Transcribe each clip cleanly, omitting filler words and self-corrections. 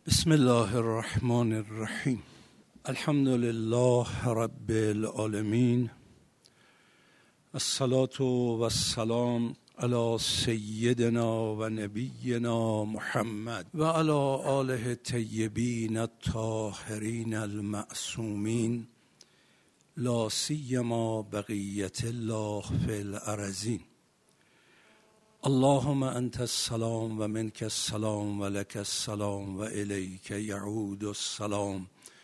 بسم الله الرحمن الرحیم. الحمد لله رب العالمین، الصلاة و السلام علی سیدنا و نبینا محمد و علی آله الطیبین الطاهرین المعصومین، لا سیما بقیة الله فی الارضین. اللهم انت السلام و منک السلام و لک السلام و الیک یعود السلام.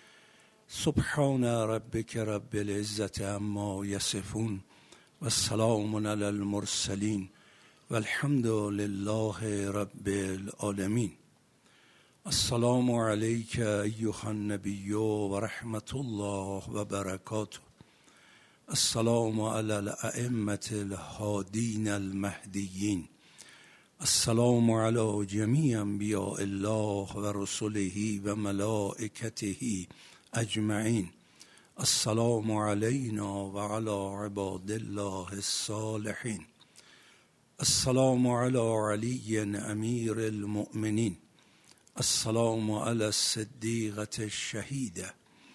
سبحان ربک رب العزة عما یصفون و سلام علی المرسلین و الحمد لله رب العالمین. السلام علیک ایها النبی و رحمت الله و برکاته. السلام علی الائمة الهادین المهدیین. السلام علی جمیع انبیاء الله و رسله و ملائکته اجمعین. السلام علینا و علی عباد الله الصالحین. السلام علی علی امیر المؤمنین. السلام علی الصدیقة الشهیده.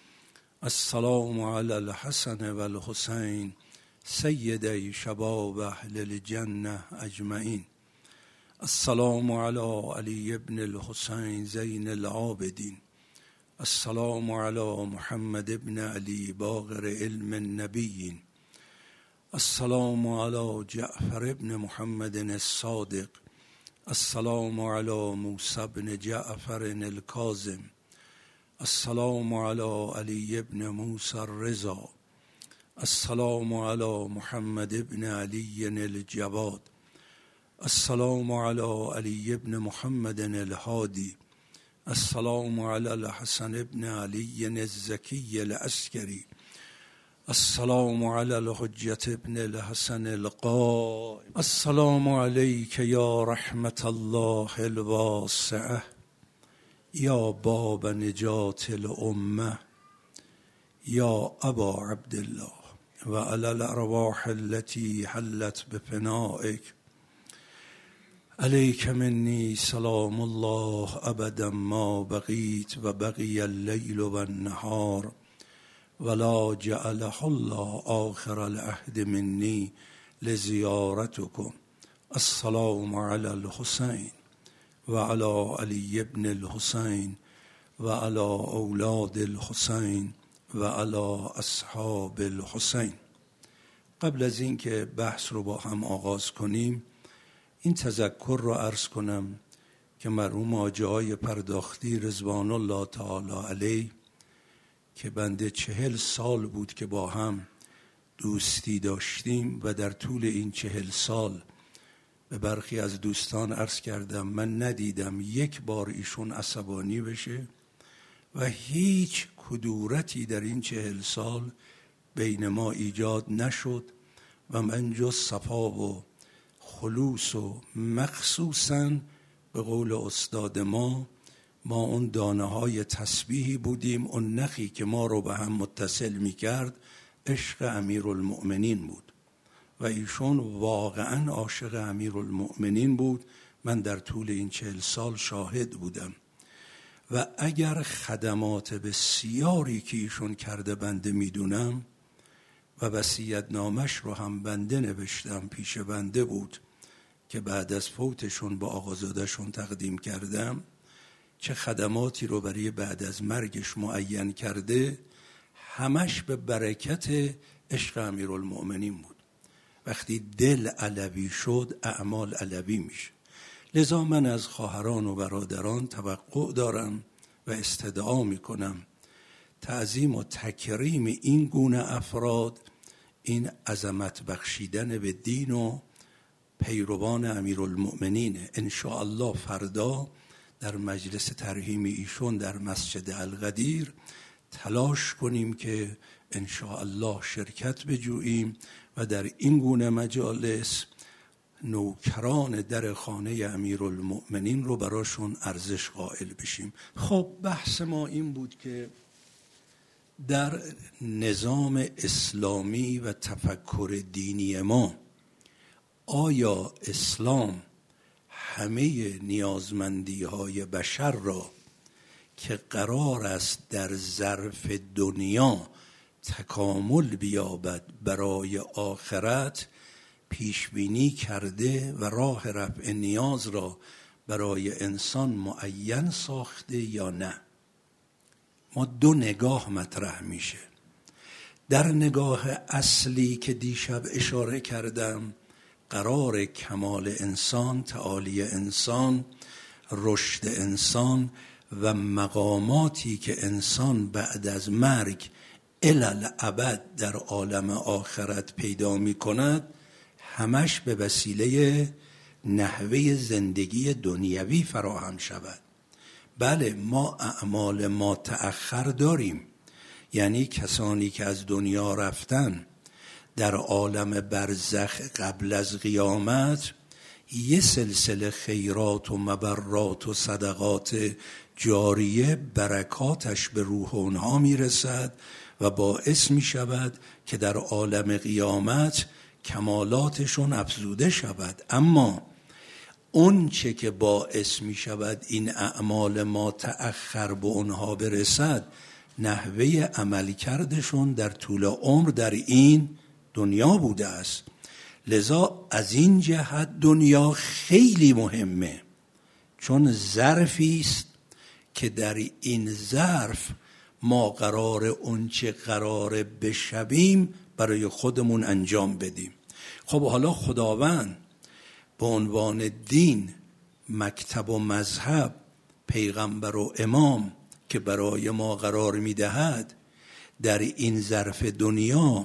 السلام علی الحسن و الحسین سیدی شباب اهل الجنه اجمعین. السلام علی علی ابن الحسین زین العابدین. السلام علی محمد ابن علی باقر علم النبیین. السلام علی جعفر ابن محمد الصادق. السلام علی موسی بن جعفر الکاظم. السلام علی علی ابن موسی الرضا. السلام علی محمد ابن علی الجواد. السلام علی علی ابن محمد الهادی. السلام علی الحسن ابن علی الزکی العسکری. السلام علی الحجة ابن الحسن القائم. السلام علیک یا رحمت الله الواسعه، یا باب نجات الامه، یا ابا عبدالله و علی الارواح التي حلت بفنائک. علیک منی سلام الله ابدا ما بقیت و بقی اللیل و النهار ولا جعله الله آخر العهد منی لزیارتکم. السلام علی الحسین و علی علی ابن الحسین و علی اولاد الحسین و علی اصحاب الحسین. قبل از اینکه بحث رو با هم آغاز کنیم، این تذکر رو عرض کنم که مرحوم حاجی آقای پرداختی رضوان الله تعالی علیه که بنده 40 سال بود که با هم دوستی داشتیم و در طول این 40 سال به برخی از دوستان عرض کردم من ندیدم یک بار ایشون عصبانی بشه و هیچ کدورتی در این 40 سال بین ما ایجاد نشد و من جز صفا و خلوص و مخصوصاً به قول استاد ما اون دانه های تسبیحی بودیم. اون نخی که ما رو به هم متصل می کرد عشق امیرالمؤمنین بود و ایشون واقعاً عاشق امیرالمؤمنین بود. من در طول این 40 سال شاهد بودم و اگر خدمات بسیاری که ایشون کرده بنده میدونم و وصیت‌نامش رو هم بنده نوشتم، پیش بنده بود که بعد از فوتشون با آقازادهشون تقدیم کردم، چه خدماتی رو برای بعد از مرگش معین کرده، همش به برکت عشق امیرالمؤمنین بود. وقتی دل علوی شد اعمال علوی میشه. لذا من از خواهران و برادران توقع دارم و استدعا میکنم تعظیم و تکریم این گونه افراد، این عظمت بخشیدن به دین و پیروان امیرالمؤمنین. انشاءالله فردا در مجلس ترحیم ایشون در مسجد القدیر تلاش کنیم که انشاءالله شرکت بجوییم و در این گونه مجالس نوکران در خانه امیرالمؤمنین رو براشون ارزش قائل بشیم. خب بحث ما این بود که در نظام اسلامی و تفکر دینی ما آیا اسلام همه نیازمندی های بشر را که قرار است در ظرف دنیا تکامل بیابد برای آخرت پیش بینی کرده و راه رفع نیاز را برای انسان معین ساخته یا نه؟ ما دو نگاه مطرح میشه. در نگاه اصلی که دیشب اشاره کردم، قرار کمال انسان، تعالی انسان، رشد انسان و مقاماتی که انسان بعد از مرگ الالعبد در عالم آخرت پیدا می کند، همش به وسیله نحوه زندگی دنیوی فراهم شود. بله، ما اعمال ما تأخر داریم، یعنی کسانی که از دنیا رفتن در عالم برزخ قبل از قیامت یه سلسله خیرات و مبرات و صدقات جاریه برکاتش به روح اونها میرسد و باعث می شود که در عالم قیامت کمالاتشون افزوده شود. اما اون چه که باعث می شود این اعمال ما تأخر به اونها برسد، نحوه عمل کردشون در طول عمر در این دنیا بوده است. لذا از این جهت دنیا خیلی مهمه، چون ظرفی است که در این ظرف ما قرار اون چه قراره بشویم برای خودمون انجام بدیم. خب حالا خداوند به عنوان دین، مکتب و مذهب، پیغمبر و امام که برای ما قرار میدهد، در این ظرف دنیا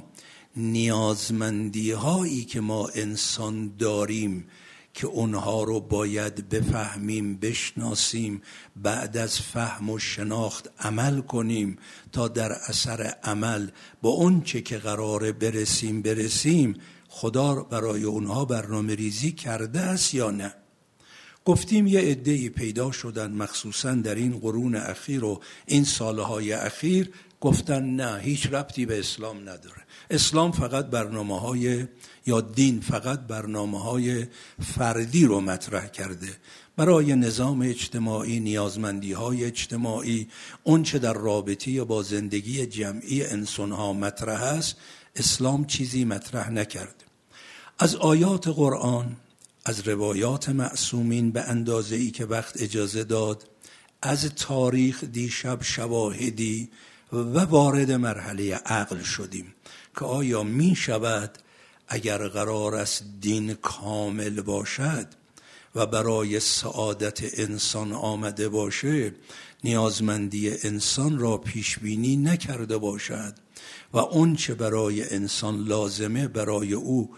نیازمندی هایی که ما انسان داریم که اونها رو باید بفهمیم، بشناسیم، بعد از فهم و شناخت عمل کنیم تا در اثر عمل با اون چه که قراره برسیم، خدا برای اونها برنامه ریزی کرده است یا نه؟ گفتیم یه عده‌ای پیدا شدن مخصوصا در این قرون اخیر و این سالهای اخیر، گفتن نه، هیچ ربطی به اسلام نداره. اسلام فقط برنامه‌های یا دین فقط برنامه‌های فردی رو مطرح کرده برای نظام اجتماعی، نیازمندی‌های اجتماعی، اون چه در رابطه با زندگی جمعی انسان‌ها مطرح است. اسلام چیزی مطرح نکرد. از آیات قرآن، از روایات معصومین به اندازه‌ای که وقت اجازه داد، از تاریخ دیشب شواهدی و وارد مرحله عقل شدیم که آیا می شود اگر قرار است دین کامل باشد و برای سعادت انسان آمده باشه، نیازمندی انسان را پیش بینی نکرده باشد و اون چه برای انسان لازمه برای او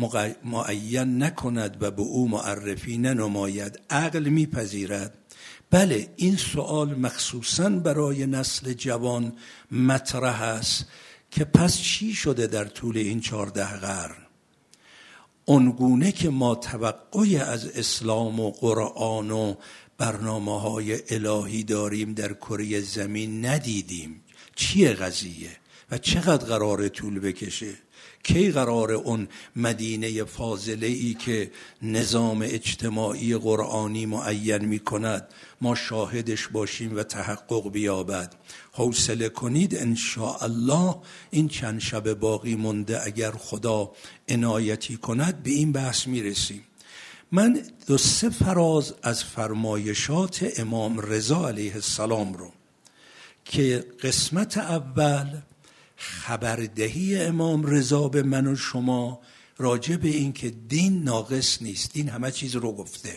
معین نکند و به او معرفی ننماید، عقل میپذیرد؟ بله، این سوال مخصوصاً برای نسل جوان مطرح است که پس چی شده در طول این 14 قرن؟ اونگونه که ما توقعی از اسلام و قرآن و برنامه‌های الهی داریم در کره زمین ندیدیم. چیه قضیه و چقدر قراره طول بکشه؟ کی قراره اون مدینه فاضله‌ای که نظام اجتماعی قرآنی معین می‌کند ما شاهدش باشیم و تحقق بیابد؟ حوصله کنید، انشاءالله این چند شب باقی مونده اگر خدا عنایتی کند به این بحث میرسیم. من 2-3 فراز از فرمایشات امام رضا علیه السلام رو که قسمت اول خبردهی امام رضا به من و شما راجع به این که دین ناقص نیست، دین همه چیز رو گفته.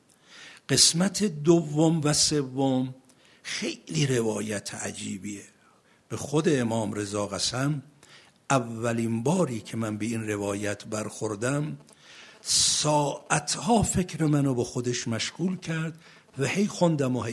قسمت دوم و سوم خیلی روایت عجیبیه. به خود امام رضا قسم، اولین باری که من به این روایت برخوردم ساعتها فکر منو به خودش مشغول کرد و هی خوندم و هی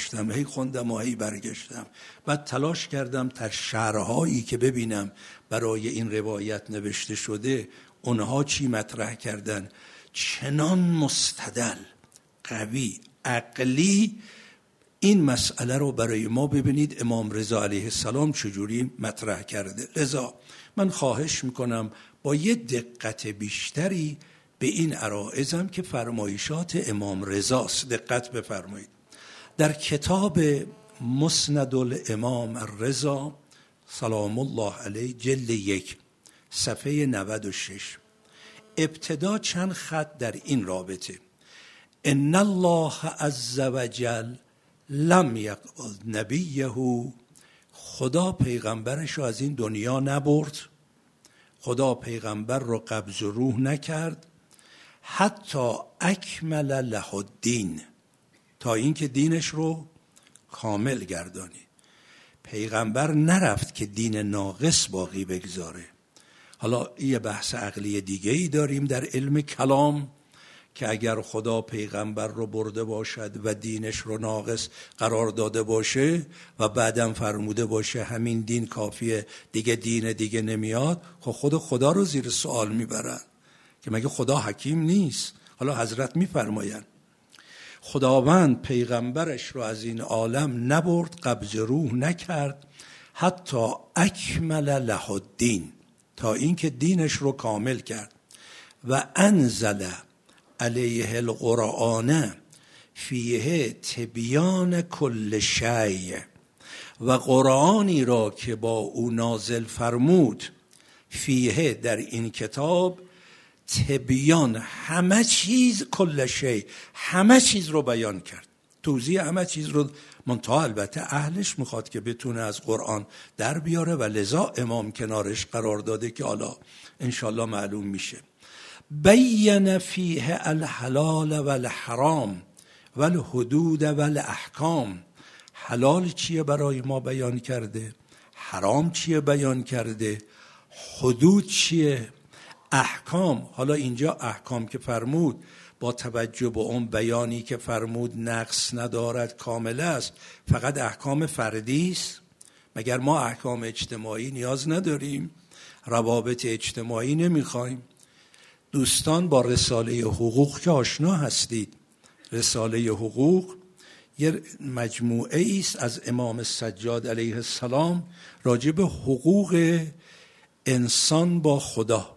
برگشتم. بعد تلاش کردم تا شرحایی که ببینم برای این روایت نوشته شده اونها چی مطرح کردن. چنان مستدل، قوی، عقلی این مسئله رو برای ما ببینید امام رضا علیه السلام چجوری مطرح کرده. لذا من خواهش میکنم با یه دقت بیشتری به این عرائضم که فرمایشات امام رضاست دقت بفرمایید. در کتاب مسند الامام الرضا سلام الله علیه جلد 1 صفحه 96. ابتدا چند خط در این رابطه: ان الله عز وجل لم یقبض نبیه، خدا پیغمبرش رو از این دنیا نبرد، خدا پیغمبر رو قبض روح نکرد، حتی اکمل له الدین، تا اینکه دینش رو کامل گردانی. پیغمبر نرفت که دین ناقص باقی بگذاره. حالا یه بحث عقلی دیگه ای داریم در علم کلام که اگر خدا پیغمبر رو برده باشد و دینش رو ناقص قرار داده باشه و بعدم فرموده باشه همین دین کافیه، دیگه دین دیگه نمیاد، خود خدا رو زیر سوال میبرن که مگه خدا حکیم نیست؟ حالا حضرت میفرماین خداوند پیغمبرش رو از این عالم نبرد، قبض روح نکرد، حتی اکمل له الدین، تا اینکه دینش رو کامل کرد. و انزل علیه القرآن فیه تبیان کل شیء، و قرآنی را که با او نازل فرمود، فیه در این کتاب، تبیان همه چیز، کل شیء همه چیز رو بیان کرد، توضیح همه چیز رو، منتها البته اهلش میخواد که بتونه از قرآن در بیاره و لذا امام کنارش قرار داده که حالا انشالله معلوم میشه. بین فیه الحلال و الحرام و الحدود و الاحکام، حلال چیه برای ما بیان کرده، حرام چیه بیان کرده، حدود چیه، احکام. حالا اینجا احکام که فرمود با توجه به اون بیانی که فرمود نقص ندارد، کامل است، فقط احکام فردی است؟ مگر ما احکام اجتماعی نیاز نداریم؟ روابط اجتماعی نمیخوایم؟ دوستان با رساله حقوق که آشنا هستید، رساله حقوق یه مجموعه است از امام سجاد علیه السلام راجع به حقوق انسان با خدا،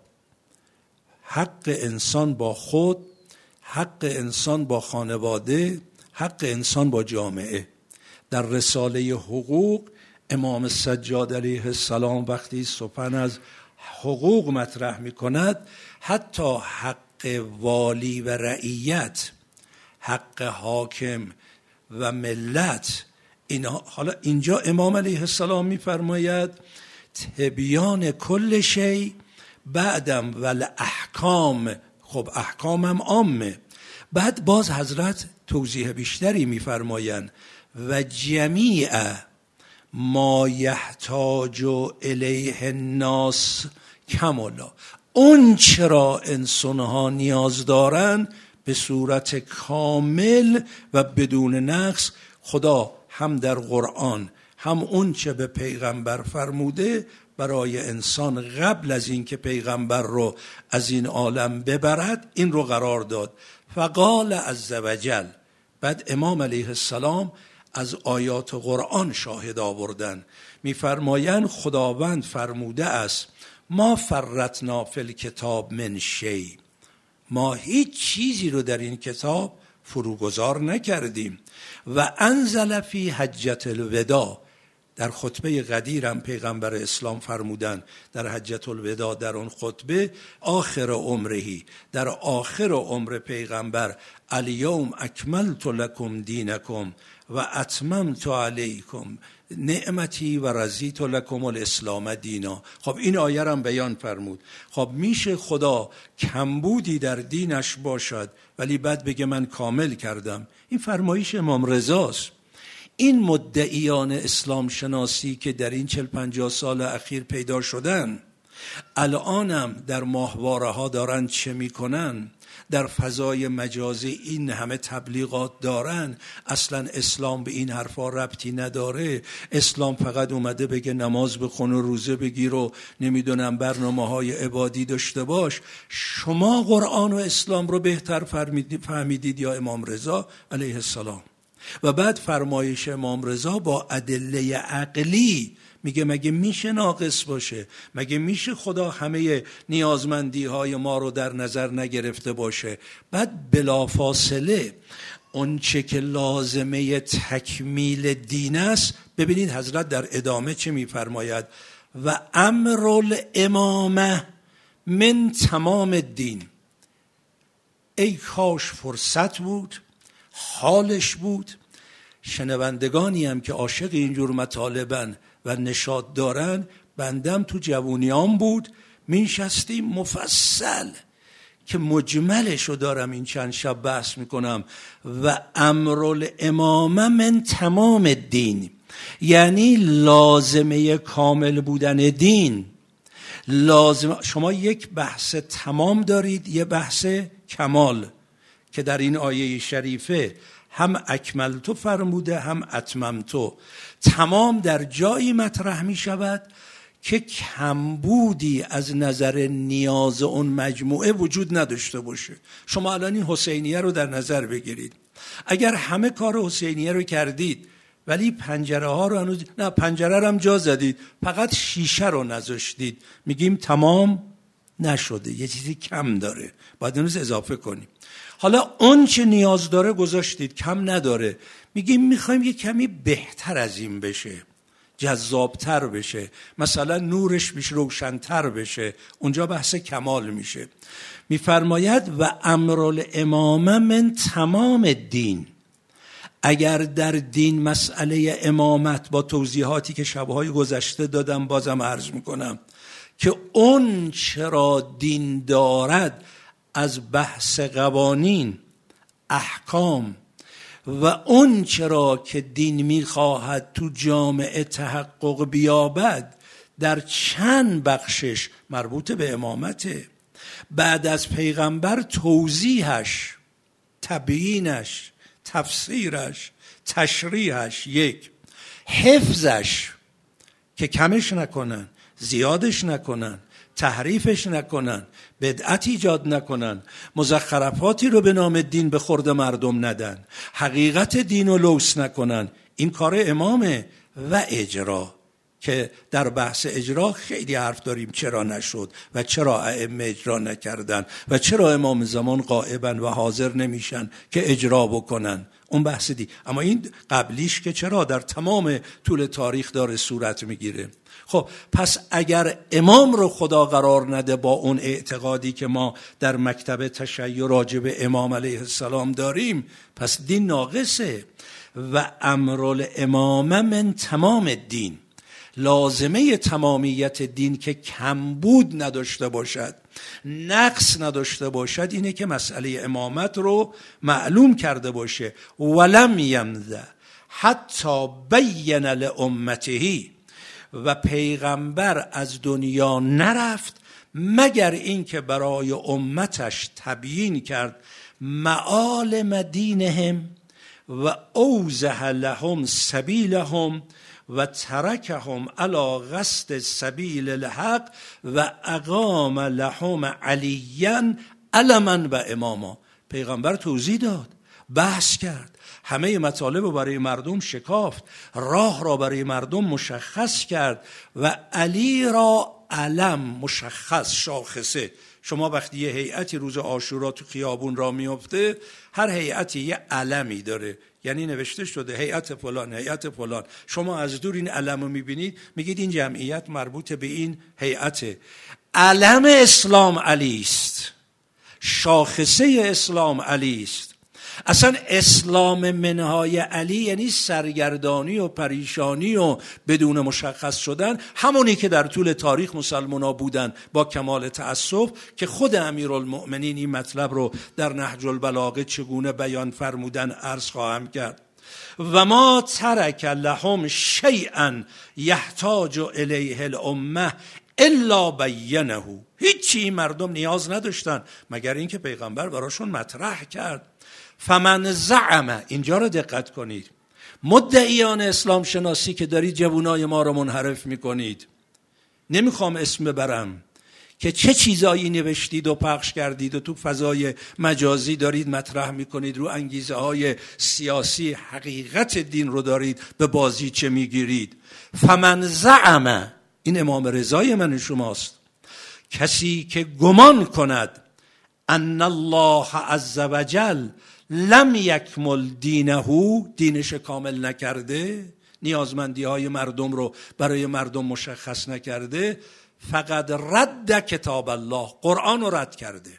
حق انسان با خود، حق انسان با خانواده، حق انسان با جامعه. در رساله حقوق امام سجاد علیه السلام وقتی سخن از حقوق مطرح می کند، حتی حق والی و رعیت، حق حاکم و ملت، اینا. حالا اینجا امام علیه السلام می فرماید تبیان کل شیء، بعدم ول احکام، خب احکام هم عامه. بعد باز حضرت توضیح بیشتری می فرمایند و جمیع ما یحتاج الیه الناس کمالا، اون چرا انسانها نیاز دارن به صورت کامل و بدون نقص، خدا هم در قرآن هم اون چه به پیغمبر فرموده برای انسان قبل از این که پیغمبر رو از این عالم ببرد این رو قرار داد. فقال عز وجل، بعد امام علیه السلام از آیات قرآن شاهد آوردن، میفرمایند خداوند فرموده است ما فرطنا فی الکتاب من شیء، ما هیچ چیزی رو در این کتاب فروگذار نکردیم. و انزل فی حجة الوداع، در خطبه قدیرم پیغمبر اسلام فرمودن در حجة الوداع، در اون خطبه آخر عمرهی، در آخر عمر پیغمبر، الیوم اکملت لکم دینکم و اتممت علیکم نعمتی و رضیت لکم الاسلام دینا. خب این آیه هم بیان فرمود. خب میشه خدا کمبودی در دینش باشد ولی بعد بگه من کامل کردم؟ این فرمایش امام رضاست. این مدعیان اسلام شناسی که در این 40-50 سال اخیر پیدا شدن، الانم در ماهواره ها دارن چه میکنن، در فضای مجازی این همه تبلیغات دارن، اصلا اسلام به این حرفا ربطی نداره، اسلام فقط اومده بگه نماز بخون و روزه بگیر و نمیدونم برنامه‌های عبادی داشته باش. شما قرآن و اسلام رو بهتر فهمیدید یا امام رضا علیه السلام؟ و بعد فرمایش امام رضا با ادله عقلی میگه مگه میشه ناقص باشه؟ مگه میشه خدا همه نیازمندی های ما رو در نظر نگرفته باشه؟ بعد بلافاصله اون چه که لازمه تکمیل دین است، ببینید حضرت در ادامه چه میفرماید: و امر الامامه من تمام الدین. ای کاش فرصت بود، حالش بود، شنوندگانی هم که عاشق اینجور مطالبن و نشاط دارن، بندم تو جوونیام بود، میشستیم مفصل که مجملشو دارم این چند شب بحث میکنم. و امر الامامه من تمام الدین، یعنی لازمه کامل بودن دین. لازم شما یک بحث تمام دارید، یه بحث کمال که در این آیه شریفه هم اکملتو فرموده هم اتممتو. تمام در جایی مطرح می شود که کمبودی از نظر نیاز اون مجموعه وجود نداشته باشه. شما الان این حسینیه رو در نظر بگیرید، اگر همه کار حسینیه رو کردید ولی پنجره ها رو هنوز نه، پنجره رو هم جا زدید، فقط شیشه رو نذاشتید، میگیم تمام نشده، یه چیزی کم داره، باید هنوز اضافه کنیم. حالا اون چه نیاز داره گذاشتید، کم نداره، میگیم میخوایم یه کمی بهتر از این بشه، جذابتر بشه، مثلا نورش بیش روشنتر بشه، اونجا بحث کمال میشه. میفرماید و امر الامامه من تمام الدین. اگر در دین مسئله امامت با توضیحاتی که شبهای گذشته دادم بازم عرض میکنم که اون چرا دین دارد از بحث قوانین، احکام و اون چرا که دین میخواهد تو جامعه تحقق بیابد در چند بخشش مربوط به امامته. بعد از پیغمبر توضیحش، تبیینش، تفسیرش، تشریحش، یک حفظش که کمش نکنن، زیادش نکنن، تحریفش نکنن، بدعت ایجاد نکنن، مزخرفاتی رو به نام دین به خورد مردم ندن، حقیقت دین رو لوث نکنن. این کار امامه. و اجرا، که در بحث اجرا خیلی حرف داریم چرا نشد و چرا ائمه اجرا نکردن و چرا امام زمان غائبن و حاضر نمیشن که اجرا بکنن، اون بحث دی. اما این قبلیش که چرا در تمام طول تاریخ داره صورت میگیره. خب پس اگر امام رو خدا قرار نده با اون اعتقادی که ما در مکتب تشیع راجع به امام علیه السلام داریم، پس دین ناقصه. و امر الامامه من تمام الدین، لازمه تمامیت دین که کمبود نداشته باشد، نقص نداشته باشد، اینه که مسئله امامت رو معلوم کرده باشه. ولم یمض حتی بین لامته، و پیغمبر از دنیا نرفت مگر اینکه برای امتش تبیین کرد معالم دینهم و اوضح لهم سبیلهم و ترکهم علی قصد سبیل الحق و اقام لهم علیا علما و اماما. پیغمبر توضیح داد، بحث کرد، همه مطالب رو برای مردم شکافت، راه را برای مردم مشخص کرد و علی را علم، مشخص، شاخصه. شما وقتی یه هیئتی روز عاشورا تو خیابون را میفته، هر هیئتی یه علمی داره، یعنی نوشته شده هیئت فلان، هیئت فلان. شما از دور این علم رو میبینید، میگید این جمعیت مربوط به این هیئته. علم اسلام علی است، شاخصه اسلام علی است. اصلا اسلام منهای علی یعنی سرگردانی و پریشانی و بدون مشخص شدن، همونی که در طول تاریخ مسلمان‌ها بودن با کمال تأسف، که خود امیرالمؤمنین این مطلب رو در نهج البلاغه چگونه بیان فرمودن عرض خواهم کرد. و ما ترک لهم شیئا یحتاج الیه الامه الا بینه. هیچی مردم نیاز نداشتن مگر اینکه پیغمبر براشون مطرح کرد. فمن زعم، اینجا رو دقت کنید، مدعیان اسلام شناسی که دارید جوانای ما رو منحرف میکنید، نمیخوام اسم ببرم، که چه چیزایی نوشتید و پخش کردید و تو فضای مجازی دارید مطرح میکنید، رو انگیزه های سیاسی حقیقت دین رو دارید به بازی چه میگیرید. فمن زعم، این امام رضای من شماست، کسی که گمان کند ان الله عز وجل لم یکمل دینه، دینش کامل نکرده، نیازمندی های مردم رو برای مردم مشخص نکرده، فقط رد کتاب الله، قرآن رو رد کرده.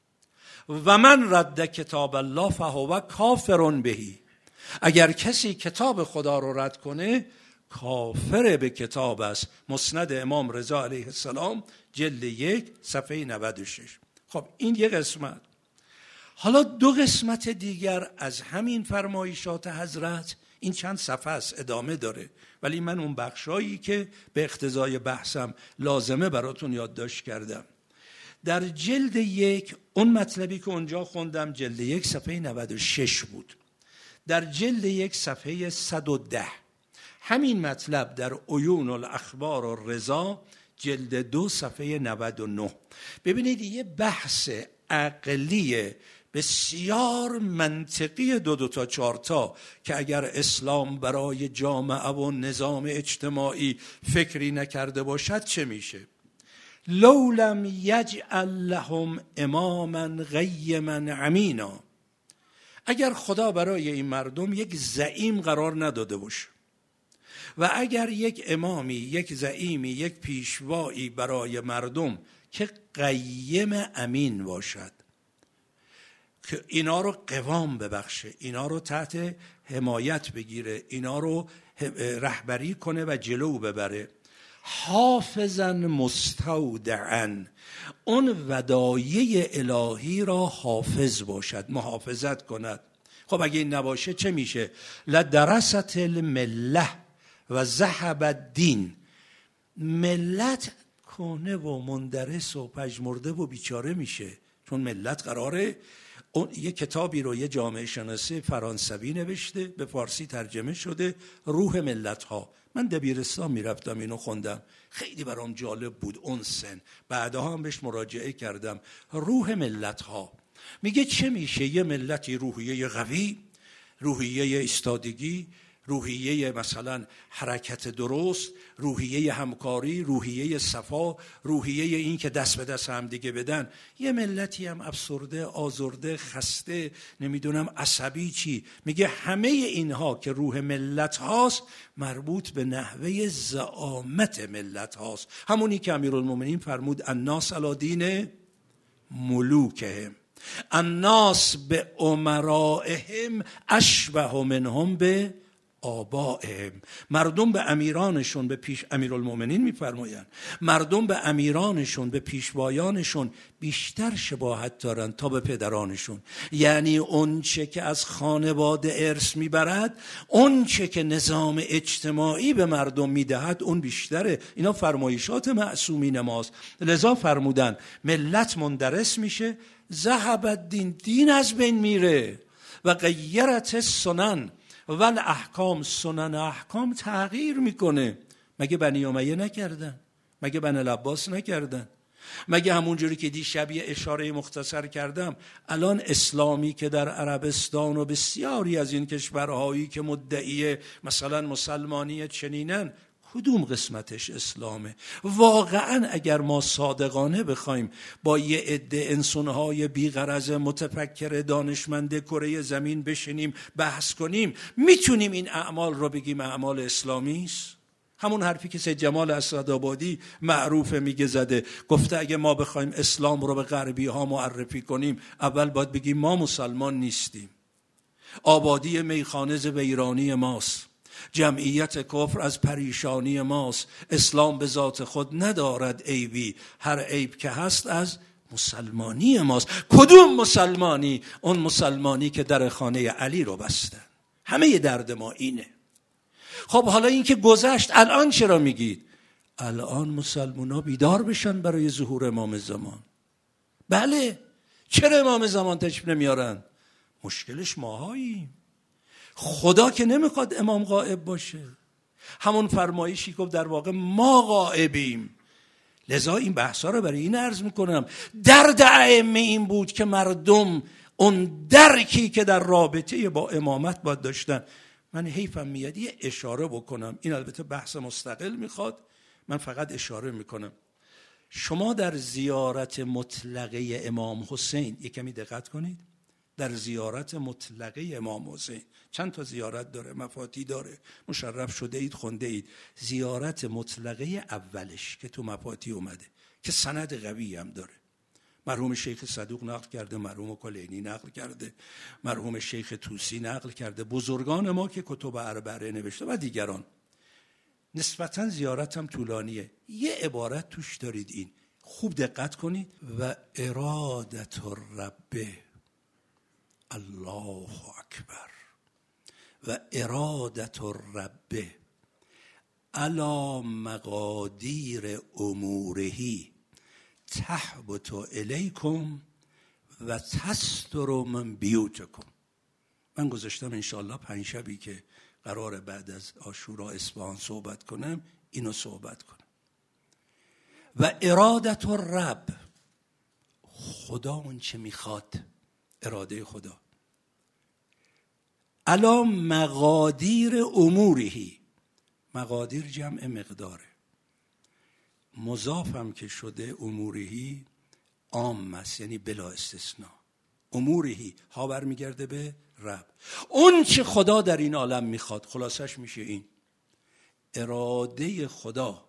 و من رد کتاب الله فهو کافر بهی، اگر کسی کتاب خدا رو رد کنه کافر به کتاب است. مسند امام رضا علیه السلام جلد 1 صفحه 96. خب این یک قسمت. حالا 2 قسمت دیگر از همین فرمایشات حضرت، این چند صفحه است، ادامه داره، ولی من اون بخشایی که به اقتضای بحثم لازمه براتون یادداشت کردم. در جلد 1 اون مطلبی که اونجا خوندم جلد 1 صفحه 96 بود. در جلد 1 صفحه 110 همین مطلب در عیون الاخبار و رضا جلد 2 صفحه 99. ببینید یه بحث عقلی بسیار منطقی 2 تا 4 تا که اگر اسلام برای جامعه و نظام اجتماعی فکری نکرده باشد چه میشه؟ لو لم یجعل لهم اماما قیما امینا، اگر خدا برای این مردم یک زعیم قرار نداده باشه و اگر یک امامی، یک زعیمی، یک پیشوایی برای مردم که قیم امین باشد، که اینا رو قوام ببخشه، اینا رو تحت حمایت بگیره، اینا رو رهبری کنه و جلو ببره، حافظا مستودعا، اون ودایع الهی را حافظ باشد، محافظت کند. خب اگه این نباشه چه میشه؟ لدرست المله و ذهب الدین، ملت کهنه و مندرس و پژمرده و بیچاره میشه، چون ملت قراره یه کتابی رو یه جامعه شناسی فرانسوی نوشته، به فارسی ترجمه شده، روح ملت ها. من دبیرستان میرفتم اینو خوندم، خیلی برام جالب بود اون سن، بعدها هم بهش مراجعه کردم. روح ملت ها میگه چه میشه؟ یه ملتی روحیه قوی، روحیه ایستادگی، روحیه مثلا حرکت درست، روحیه همکاری، روحیه صفا، روحیه این که دست به دست هم دیگه بدن. یه ملتی هم افسرده، آزرده، خسته، نمیدونم عصبی چی. میگه همه اینها که روح ملت هاست مربوط به نحوه زعامت ملت هاست، همونی که امیرالمومنین فرمود الناس علی دین ملوکهم، الناس به امرائهم اشبه منهم به آبائهم. مردم به امیرانشون، به امیرالمومنین میفرمایند، مردم به امیرانشون، به پیشوایانشون بیشتر شباهت دارن تا به پدرانشون. یعنی اون چه که از خانواده ارث میبرد، اون چه که نظام اجتماعی به مردم میدهد، اون بیشتره. اینا فرمایشات معصومین ماست. لذا فرمودن ملت مندرس میشه، ذهب الدین، دین از بین میره، و غیرت السنن ول احکام، سنن احکام تغییر میکنه. مگه بنی امیه نکردن؟ مگه بنی العباس نکردن؟ مگه همونجوری که دیشبیه اشاره مختصر کردم، الان اسلامی که در عربستان و بسیاری از این کشورهایی که مدعی مثلا مسلمانی چنینن، کدوم قسمتش اسلامه؟ واقعا اگر ما صادقانه بخوایم با یه عده انسانهای بیغرض متفکر دانشمند کره زمین بشینیم بحث کنیم، میتونیم این اعمال رو بگیم اعمال اسلامی است؟ همون حرفی که سید جمال اسدآبادی معروفه میگه زده، گفته اگه ما بخوایم اسلام رو به غربی ها معرفی کنیم، اول باید بگیم ما مسلمان نیستیم، آبادی میخانه ویرانی ماست، جمعیت کفر از پریشانی ماست، اسلام به ذات خود ندارد عیبی، هر عیب که هست از مسلمانی ماست. کدوم مسلمانی؟ اون مسلمانی که در خانه علی رو بستن. همه درد ما اینه. خب حالا این که گذشت، الان چرا میگید؟ الان مسلمان ها بیدار بشن برای ظهور امام زمان. بله، چرا امام زمان تشریف نمیارن؟ مشکلش ماهاییم. خدا که نمیخواد امام غائب باشه، همون فرمایشی که در واقع ما غائبیم. لذا این بحثا رو برای این عرض میکنم، درد ائمه این بود که مردم اون درکی که در رابطه با امامت باید داشتن. من حیفم میاد یه اشاره بکنم، این البته بحث مستقل میخواد، من فقط اشاره میکنم. شما در زیارت مطلقه امام حسین یک کمی دقت کنید، در زیارت مطلقه امام حسین چند تا زیارت داره، مفاتی داره، مشرف شده اید، خونده اید. زیارت مطلقه اولش که تو مفاتی اومده که سند قوی هم داره، مرحوم شیخ صدوق نقل کرده، مرحوم کلینی نقل کرده، مرحوم شیخ طوسی نقل کرده، بزرگان ما که کتب اربعه نوشته و دیگران. نسبتاً زیارت هم طولانیه. یه عبارت توش دارید، این خوب دقت کنید: و ارادت الرب، الله اکبر، و ارادت الرب علی مقادیر اموره تهبط الیکم و تستر من بیوتکم. من گذاشتم انشاءالله 5 شبی که قراره بعد از عاشورا اصفهان صحبت کنم اینو صحبت کنم. و ارادت الرب، خدا اون چه میخواد، اراده خدا، علی مقادیر امورهی، مقادیر جمع مقداره، مضاف هم که شده امورهی عام است، یعنی بلا استثناء. امورهی ها برمیگرده به رب. اون چه خدا در این عالم میخواد، خلاصش میشه این: اراده خدا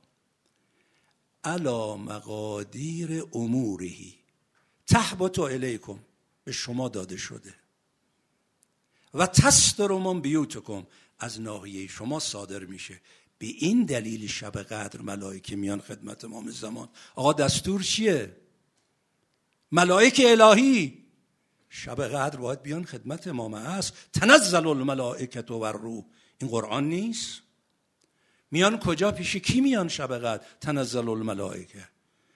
علی مقادیر امورهی تهبط الیکم، به شما داده شده، و تستر من بیوتکم، از ناحیه شما صادر میشه. به این دلیل شب قدر ملائکه میان خدمت امام زمان. آقا دستور چیه؟ ملائکه الهی شب قدر باید بیان خدمت امام عصر. تنزل الملائکه و الروح، این قرآن نیست؟ میان کجا؟ پیش کی میان شب قدر؟ تنزل الملائکه،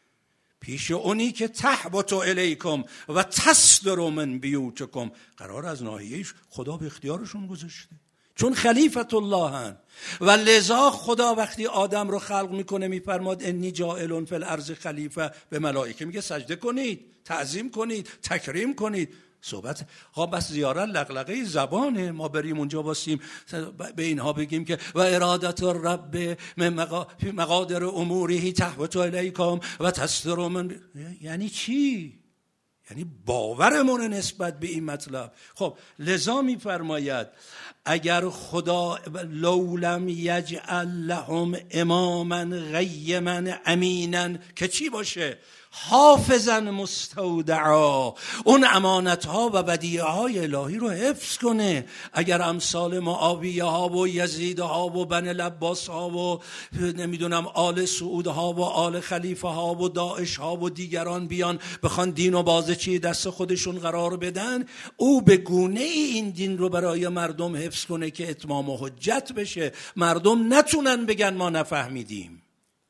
پیش اونی که تهبط الیکم و تصدر من بیوتکم، قرار از ناحیه خدا به اختیارشون گذاشته، چون خلیفت الله هن. و لذا خدا وقتی آدم رو خلق میکنه میفرماد انی جاعل فی الارض خلیفه، به ملائکه میگه سجده کنید، تعظیم کنید، تکریم کنید. صحبت بس زیارت لقلقه زبانه، ما بریم اونجا باسیم به اینها بگیم که و ارادت الرب مقادر اموره تهبط الیکم و تستر من، یعنی چی؟ یعنی باورمون نسبت به این مطلب. خب لذا میفرماید اگر خدا لولم یجعل لهم اماما قیما امینا، که چی باشه؟ حافظا مستودعا، اون امانت ها و بدیعه های الهی رو حفظ کنه. اگر امثال معاویه ها و یزید ها و بن لباس ها و نمیدونم آل سعود ها و آل خلیفه ها و داعش ها و دیگران بیان بخوان دین و بازیچی دست خودشون قرار بدن، او به گونه این دین رو برای مردم حفظ کنه که اتمام و حجت بشه، مردم نتونن بگن ما نفهمیدیم.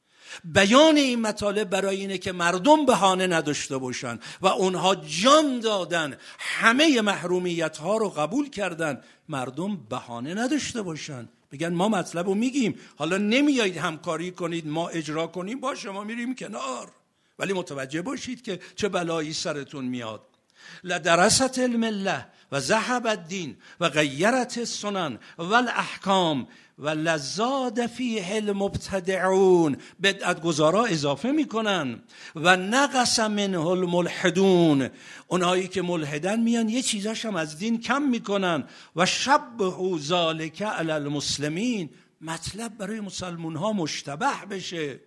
بیان این مطالب برای اینه که مردم بهانه نداشته باشن و اونها جان دادن، همه محرومیت ها رو قبول کردن، مردم بهانه نداشته باشن، بگن ما مطلب رو میگیم، حالا نمیایید همکاری کنید ما اجرا کنیم، باشه ما میریم کنار، ولی متوجه باشید که چه بلایی سرتون میاد. لدرست المله و ذهب الدین و غیرت السنن و الاحکام و لزاد فیه المبتدعون، بدعت گذارا اضافه میکنن، و نقص منه الملحدون، اونایی که ملحدن میان یه چیزاش هم از دین کم میکنن، و شبهوا ذلک علی المسلمین، مطلب برای مسلمون ها مشتبه بشه.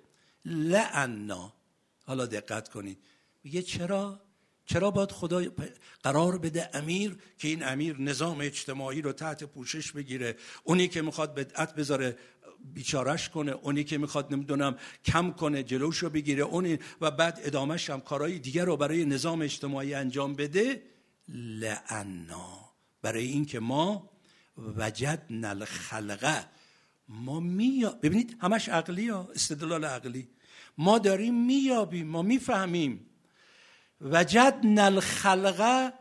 لعنا، حالا دقت کنید، میگه چرا باید خدا قرار بده امیر که این امیر نظام اجتماعی رو تحت پوشش بگیره، اونی که میخواد بدعت بذاره بیچارش کنه، اونی که میخواد نمیدونم کم کنه جلوشو بگیره، اونی و بعد ادامهش هم کارهای دیگر رو برای نظام اجتماعی انجام بده. لعنا، برای این که ما وجدنا الخلقه، ما ببینید همش عقلی ها، استدلال عقلی، ما داریم میابیم، ما میفهمیم. وجدنا الخلق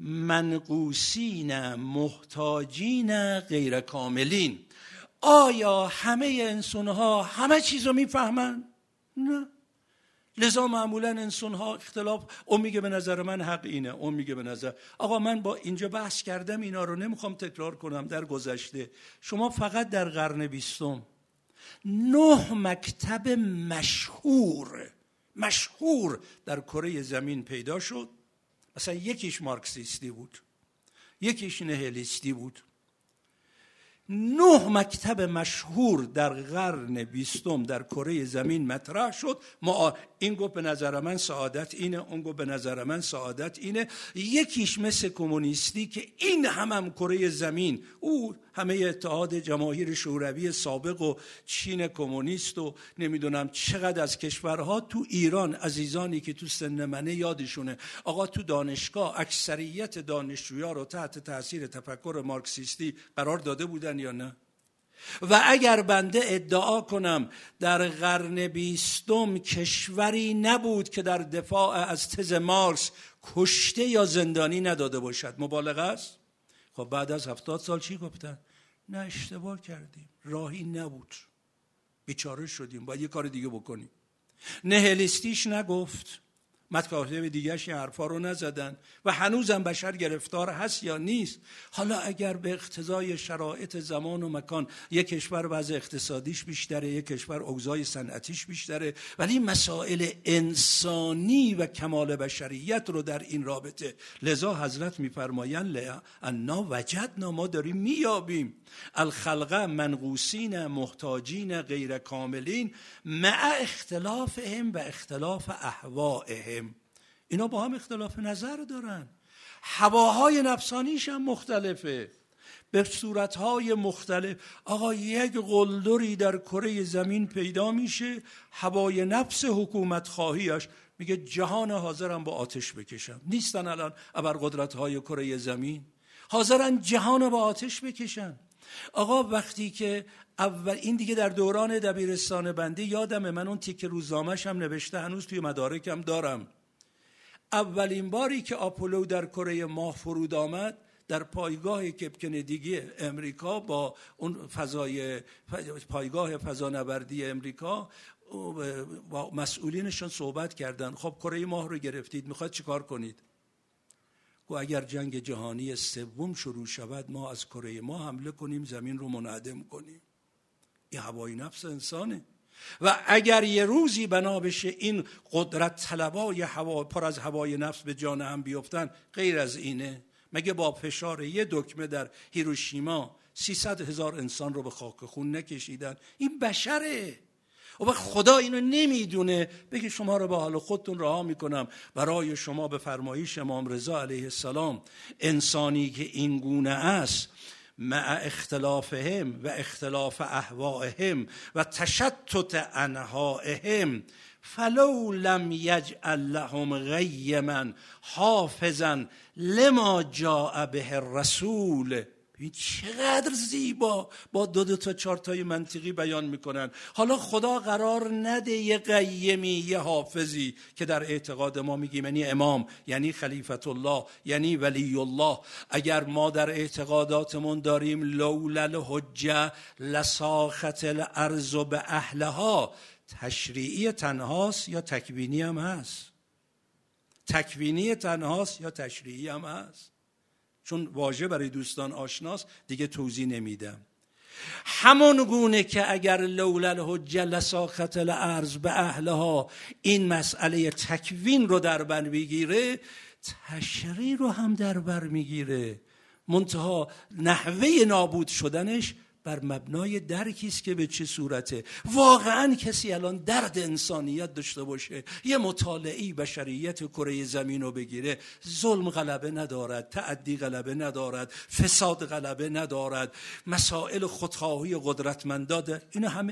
منقوسین محتاجین غیر کاملین. آیا همه انسان‌ها همه چیز رو میفهمن؟ نه. لذا معمولا انسان‌ها اختلاف، اون میگه به نظر من حق اینه، اون میگه به نظر. آقا من با اینجا بحث کردم، اینا رو نمیخوام تکرار کنم در گذشته. شما فقط در قرن 20 9 مکتب مشهور مشهور در کره زمین پیدا شد. مثلا یکیش مارکسیستی بود، یکیش نهلیستی بود. 9 مکتب مشهور در قرن 20 در کره زمین مطرح شد. این گفت به نظر من سعادت اینه، اون گفت به نظر من سعادت اینه. یکیش مثل کمونیستی که این هم کره زمین، او همه اتحاد جماهیر شوروی سابق و چین کمونیست و نمیدونم چقدر از کشورها، تو ایران عزیزانی که تو سن منه یادشونه آقا تو دانشگاه اکثریت دانشجویا رو تحت تاثیر تفکر مارکسیستی قرار داده بودن یا نه؟ و اگر بنده ادعا کنم در قرن 20 کشوری نبود که در دفاع از تز مارکس کشته یا زندانی نداده باشد، مبالغه است؟ خب بعد از 70 سال چی گفتن؟ نه اشتباه کردیم، راهی نبود، بیچاره شدیم، باید یه کار دیگه بکنیم. نهلیستیش نگفت، مکاتب دیگه‌اش این حرفا رو نزدن و هنوزم بشر گرفتار هست یا نیست. حالا اگر به اقتضای شرایط زمان و مکان یک کشور وضع اقتصادیش بیشتره، یک کشور اوضاع صنعتیش بیشتره، ولی مسائل انسانی و کمال بشریت رو در این رابطه، لذا حضرت میفرمایند انا وجدنا، ما داریم میابیم الخلق منقوصین محتاجین غیر کاملین مع اختلافهم و اختلاف احوائهم. اینا با هم اختلاف نظر دارن، هواهای نفسانیش هم مختلفه به صورتهای مختلف. آقا یک قلدری در کره زمین پیدا میشه، هوای نفس حکومت خواهیش میگه جهان حاضرم با آتش بکشم. نیستن الان ابرقدرت‌های کره زمین حاضرن جهان با آتش بکشن. آقا وقتی که اول این دیگه در دوران دبیرستان بندی یادمه، من اون تیکه روزنامه‌ش هم نوشته، هنوز توی مدارکم دارم. اولین باری که آپولو در کره ماه فرود آمد در پایگاه کپ کندی امریکا با اون پایگاه فضانوردی امریکا با مسئولینشون صحبت کردن. خب کره ماه رو گرفتید، میخواد چیکار کنید؟ گو اگر جنگ جهانی سوم شروع شود ما از کره ماه حمله کنیم، زمین رو منهدم کنیم. این هوای نفس انسانه. و اگر یه روزی بنا بشه این قدرت طلبای پر از هوای نفس به جان هم بیفتن، غیر از اینه؟ مگه با فشار یه دکمه در هیروشیما 300,000 انسان رو به خاک خون نکشیدن؟ این بشره. و خدا اینو نمیدونه بگه شما رو به حال خودتون رها میکنم برای شما به فرمایش امام رضا علیه السلام، انسانی که این گونه است مع اختلافهم و اختلاف احوائهم و تشتت انهائهم فلو لم یجعل لهم غیما حافظا لما جاء به الرسول. این چقدر زیبا با 2 تا 4 تای منطقی بیان میکنن. حالا خدا قرار نده یه قیمی، یه حافظی که در اعتقاد ما میگیم یعنی امام، یعنی خلیفت الله، یعنی ولی الله. اگر ما در اعتقاداتمون داریم لولا الحجه لساخت الارض به اهلها، تشریعی تنهاست یا تکوینی هم هست؟ تکوینی تنهاست یا تشریعی هم هست؟ چون واژه برای دوستان آشناست دیگه توضیح نمیدم. همون گونه که اگر لولا الحجه لساخت الارض به اهلها این مسئله تکوین رو در بر میگیره، تشریع رو هم در بر میگیره. منتها نحوه نابود شدنش بر مبنای درکی است که به چه صورته. واقعا کسی الان درد انسانیت داشته باشه یه مطالعه‌ای بشریت کره زمین رو بگیره، ظلم غلبه ندارد، تعدی غلبه ندارد، فساد غلبه ندارد، مسائل خودخواهی قدرتمندان، اینا همه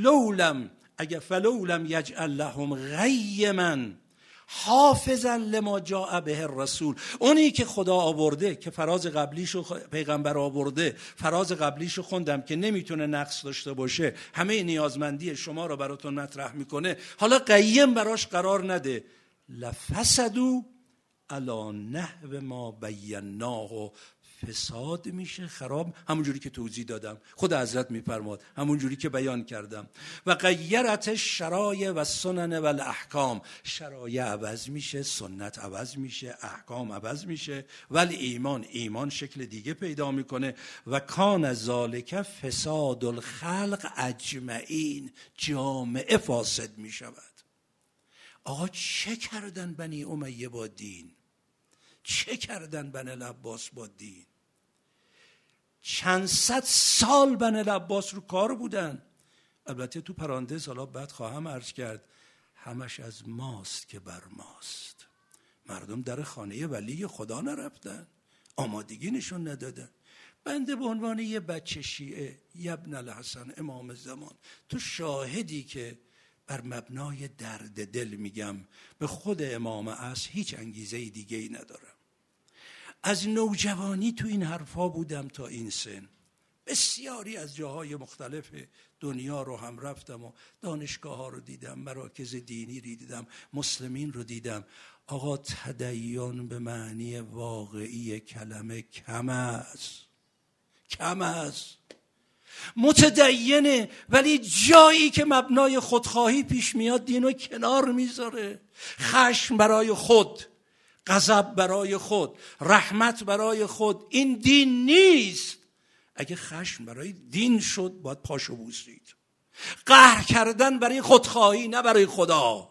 فلولم یجعل لهم غیما حافظا لما جاء به الرسول. اونی که خدا آورده که فراز قبلیشو پیغمبر آورده، فراز قبلیشو خوندم که نمیتونه نقص داشته باشه، همه نیازمندی شما رو براتون مطرح میکنه، حالا قیم براش قرار نده. لفسدوا علی نحو ما بیناه، فساد میشه، خراب، همونجوری که توضیح دادم، خود حضرت میفرماد همونجوری که بیان کردم. و غیرت الشرایع و سنن و الاحکام، شرایع عوض میشه، سنت عوض میشه، احکام عوض میشه، ولی ایمان شکل دیگه پیدا میکنه. و کان ذالک فساد الخلق اجمعین، جامعه فاسد میشود. آقا چه کردن بنی امیه با دین؟ چه کردن بنی العباس با دین؟ چند صد سال بنی العباس رو کار بودن. البته تو پرانتز حالا بعد خواهم عرض کرد همش از ماست که بر ماست. مردم در خانه ولی خدا نرفتن، آمادگی نشون ندادن. بنده به عنوان یه بچه شیعه، ابن الحسن امام زمان، تو شاهدی که بر مبنای درد دل میگم، به خود امام عصر هیچ انگیزه دیگه ای ندارم. از نوجوانی تو این حرفا بودم تا این سن. بسیاری از جاهای مختلف دنیا رو هم رفتم و دانشگاه ها رو دیدم، مراکز دینی رو دیدم، مسلمین رو دیدم. آقا تدین به معنی واقعی کلمه کم است. متدینه ولی جایی که مبنای خودخواهی پیش میاد دینو کنار میذاره. خشم برای خود، غضب برای خود، رحمت برای خود، این دین نیست. اگه خشم برای دین شد باید پاشو بوسید. قهر کردن برای خودخواهی نه برای خدا،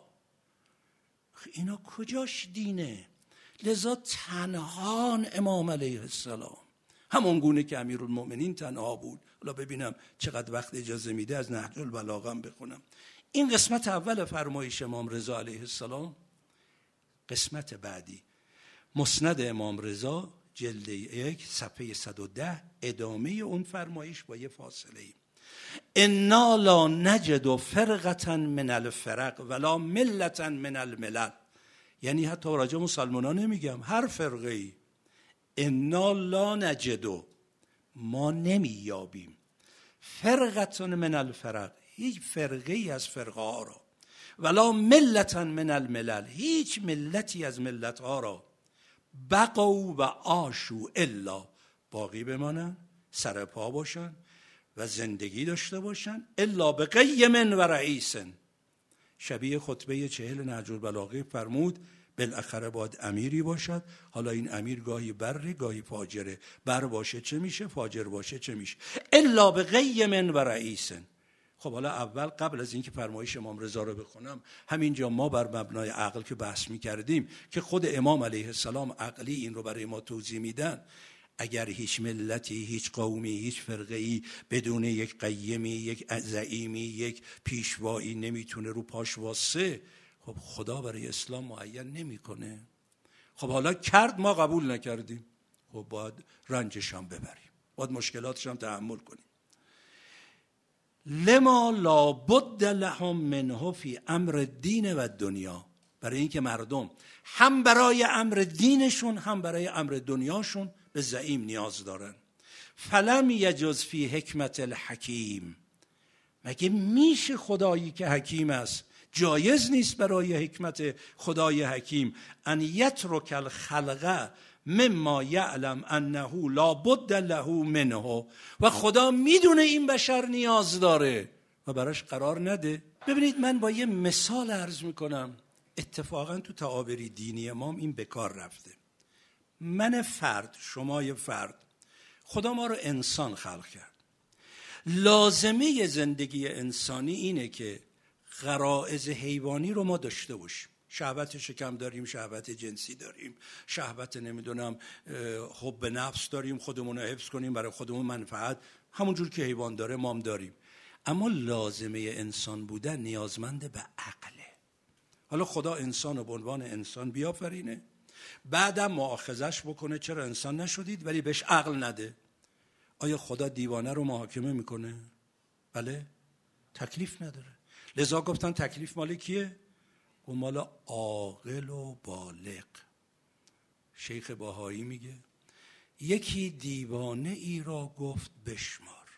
اینا کجاش دینه؟ لذا تنها امام علیه السلام، همون گونه که امیرالمؤمنین تنها بود. حالا ببینم چقدر وقت اجازه میده از نهج البلاغه بخونم. این قسمت اول فرمایش امام رضا علیه السلام. قسمت بعدی مسند امام رضا جلد 1 صفحه 110، ادامه اون فرمایش با یه فاصله ای. انا لا نجد فرقة من الفرق ولا ملة من الملل. یعنی حتی راجع مسلمان‌ها نمیگم، هر فرقه ای. انا لا نجد، ما نمییابیم، فرقة من الفرق، هیچ فرقه ای از فرقه ها را، ولا ملة من الملل، هیچ ملتی از ملت ها را، بقوا و عاشوا، الا باقی بمانن، سر پا باشن و زندگی داشته باشن، الا بقیم و رئیس. شبیه خطبه 40 نهج البلاغه فرمود بالاخره باید امیری باشد. حالا این امیر گاهی بره گاهی فاجره، بر باشه چه میشه، فاجر باشه چه میشه، الا بقیم و رئیس. خب حالا اول قبل از اینکه فرمایش امام رضا رو بخونم، همینجا ما بر مبنای عقل که بحث میکردیم که خود امام علیه السلام عقلی این رو برای ما توضیح میدن. اگر هیچ ملتی، هیچ قومی، هیچ فرقه‌ای بدون یک قیمی، یک زعیمی، یک پیشوایی نمیتونه رو پاش واسه، خب خدا برای اسلام معین نمیکنه. خب حالا کرد، ما قبول نکردیم، خب باید رنجش هم ببریم، باید مشکلاتش هم تحمل کنیم. لما لا بد لهم منه فی امر الدین و دنیا، برای اینکه مردم هم برای امر دینشون هم برای امر دنیاشون به زعیم نیاز دارن. فلم یجز فی حکمت الحکیم، مگه میشه خدایی که حکیم است جایز نیست برای حکمت خدای حکیم ان یترک الخلق مما یعلم انه لا بد له منه، و خدا میدونه این بشر نیاز داره و براش قرار نده. ببینید من با یه مثال عرض میکنم، اتفاقا تو تعابیر دینی امام این بکار رفته. من فرد، شمای فرد، خدا ما رو انسان خلق کرد. لازمه زندگی انسانی اینه که غرایز حیوانی رو ما داشته باشیم. شهوت شکم داریم، شهوت جنسی داریم، شهوت نمیدونم حب نفس داریم، خودمون رو حفظ کنیم برای خودمون منفعت، همونجور که حیوان داره ما هم داریم. اما لازمه انسان بودن نیازمند به عقله. حالا خدا انسان رو به عنوان انسان بیافرینه، بعدم مؤاخذش بکنه چرا انسان نشدید، ولی بهش عقل نده. آیا خدا دیوانه رو محاکمه میکنه؟ بله، تکلیف نداره. لذا گفتن تکلیف مال کیه؟ و مال عاقل و بالغ. شیخ بهایی میگه یکی دیوانه ای را گفت بشمار،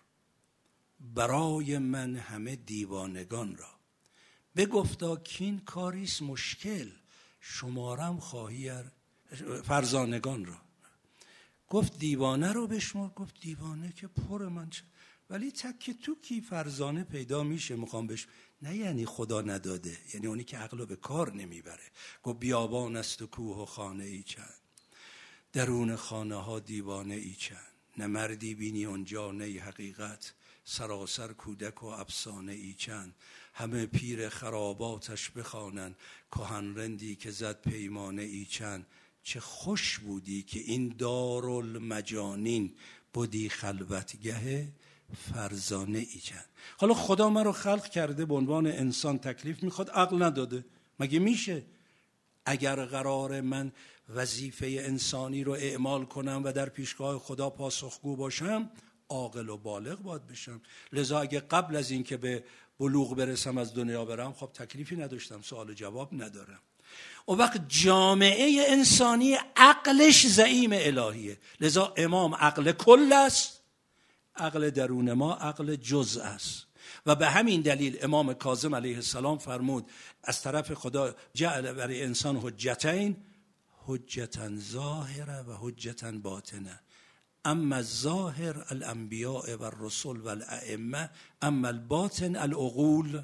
برای من همه دیوانگان را. بگفتا کین کاریست مشکل، شمارم خواهی فرزانگان را. گفت دیوانه رو بشمار، گفت دیوانه که پر من چه، ولی تک تو کی فرزانه پیدا میشه میخوام نه یعنی خدا نداده، یعنی اونی که عقل رو به کار نمیبره. گفت بیابان است و کوه و خانه ای چند، درون خانه ها دیوانه ای چند، نه مردی بینی اونجا نه حقیقت، سراسر کودک و افسانه ای چند. همه پیر خراباتش بخوانند، کهن رندی که زد پیمانه ای چند. چه خوش بودی که این دارالمجانین، بودی خلوتگه فرزانه ای چند. حالا خدا من رو خلق کرده به عنوان انسان، تکلیف میخواد، عقل نداده. مگه میشه؟ اگر قرار من وظیفه انسانی رو اعمال کنم و در پیشگاه خدا پاسخگو باشم، عاقل و بالغ باید بشم. لذا اگه قبل از این که به بلوغ برسم از دنیا برم، خب تکلیفی نداشتم، سوال و جواب ندارم. اون وقت جامعه انسانی عقلش زعیم الهیه. لذا امام عقل کل است، عقل درون ما عقل جزء است. و به همین دلیل امام کاظم علیه السلام فرمود از طرف خدا جعل برای انسان حجتین، حجتا ظاهره و حجتا باطنه. اما الظاهر الانبیاء و الرسل و الائمه، اما الباطن العقول.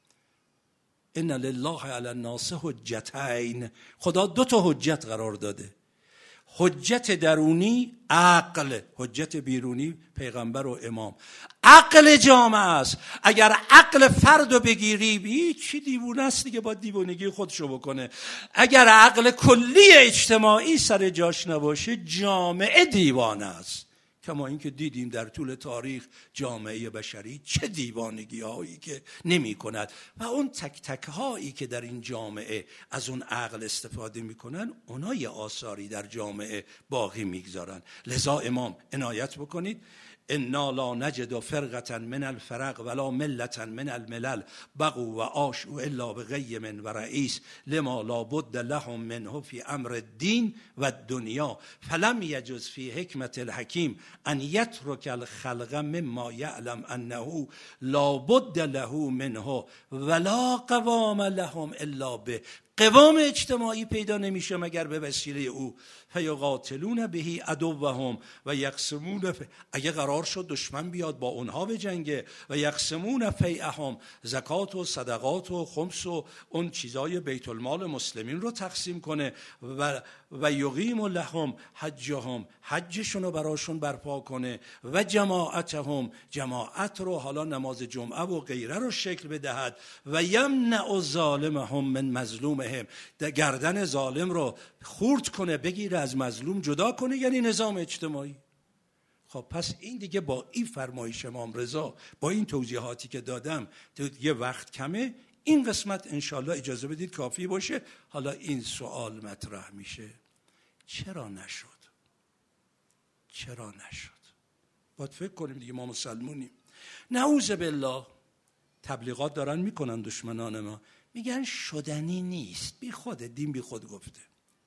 ان لله علی الناس حجتین. خدا 2 حجت قرار داده، حجت درونی عقل، حجت بیرونی پیغمبر و امام. عقل جامعه است. اگر عقل فرد رو بگیری، چی دیوونه است دیگه، با دیوونگی خودشو بکنه. اگر عقل کلی اجتماعی سر جاش نباشه، جامعه دیوانه است. کما اینکه دیدیم در طول تاریخ جامعه بشری چه دیوانگی هایی که نمی کند و اون تک تک هایی که در این جامعه از اون عقل استفاده می کنن، اونا یه آثاری در جامعه باقی می گذارن. لذا امام عنایت بکنید، انا لا نجد فرقة من الفرق ولا ملة من الملل بقوا و عاشوا الا بقیم و رئیس لما لا بد لهم منه فی امر الدین و الدنیا فلم یجز فی حکمت الحکیم ان یترک الخلق مما یعلم انه لا بد له منه ولا قوام لهم الا به. قوام اجتماعی پیدا نمیشه مگر به وسیله او. فیقاتلون بهی عدوهم و یقسمون اگه قرار شد دشمن بیاد با اونها به جنگه، و یقسمون فیعهم، زکات و صدقات و خمس و اون چیزای بیت المال مسلمین رو تقسیم کنه، و یقیم لهم حجهم، حجشون رو براشون برپا کنه، و جماعتهم، جماعت رو حالا نماز جمعه و غیره رو شکل بدهد، و یمنع ظالمهم من مظلومهم، گردن ظالم رو خورد کنه، بگیره از مظلوم جدا کنه، یعنی نظام اجتماعی. خب پس این دیگه با این فرمایش امام رضا، با این توضیحاتی که دادم، یه وقت کمه، این قسمت انشالله اجازه بدید کافی باشه. حالا این سوال مطرح میشه، چرا نشد؟ چرا نشد؟ باید فکر کنیم دیگه، ما مسلمونیم. نعوذ بالله تبلیغات دارن میکنن دشمنان ما، میگن شدنی نیست، بی خود دین بی خود گفته.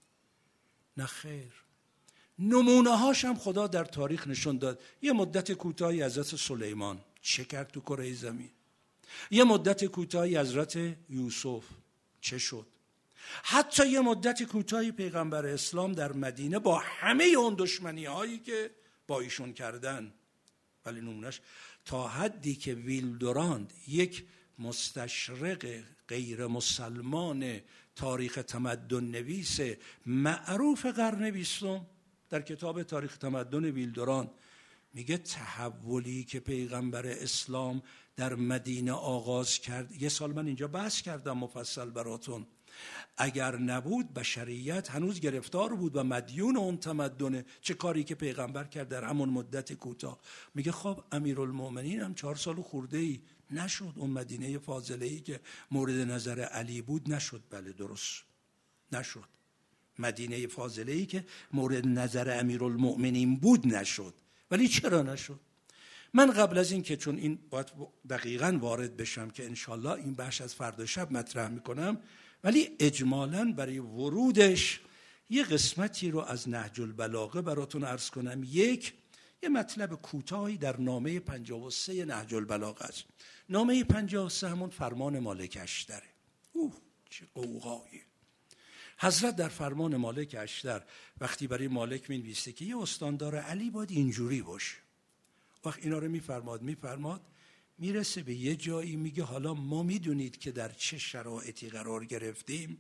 نه خیر، نمونه هاش هم خدا در تاریخ نشون داد. یه مدت کوتاهی حضرت سلیمان چه کرد تو کره زمین، یه مدت کوتاهی حضرت یوسف چه شد، حتی یه مدت کوتاهی پیغمبر اسلام در مدینه با همه اون دشمنی هایی که با ایشون کردن. ولی نمونهش تا حدی که ویلدوراند، یک مستشرق غیر مسلمان تاریخ تمدن نویس معروف قرن 20، در کتاب تاریخ تمدن ویلدوراند میگه تحولی که پیغمبر اسلام در مدینه آغاز کرد، 1 سال من اینجا بحث کردم مفصل براتون، اگر نبود بشریت هنوز گرفتار بود و مدیون اون تمدنه. چه کاری که پیغمبر کرد در همون مدت کوتاه. میگه خب امیرالمومنین هم 4 سال خورده‌ای نشد، اون مدینه فاضله‌ای که مورد نظر علی بود نشد. بله درست نشد، مدینه فاضله‌ای که مورد نظر امیرالمومنین بود نشد. ولی چرا نشد؟ من قبل از این که، چون این باید دقیقاً وارد بشم که انشالله این بحث از فردا شب مطرح میکنم، ولی اجمالاً برای ورودش یه قسمتی رو از نهج البلاغه براتون عرض کنم. یه مطلب کوتاهی در نامه 53 نهج البلاغه است. نامه 53 همون فرمان مالک اشتره. چه قوقایی! حضرت در فرمان مالک اشتر وقتی برای مالک می‌نویسه که یه استاندار علی باید اینجوری باشه، وقت اینا رو میفرماد میرسه به یه جایی میگه حالا ما میدونید که در چه شرایطی قرار گرفتیم.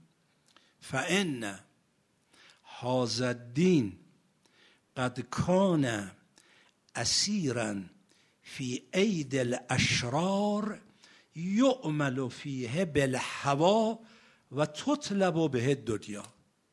فإن هذا الدین قد کان اسیرا فی عید الاشرار یعمل فیه بالهوی و تطلب به دنیا.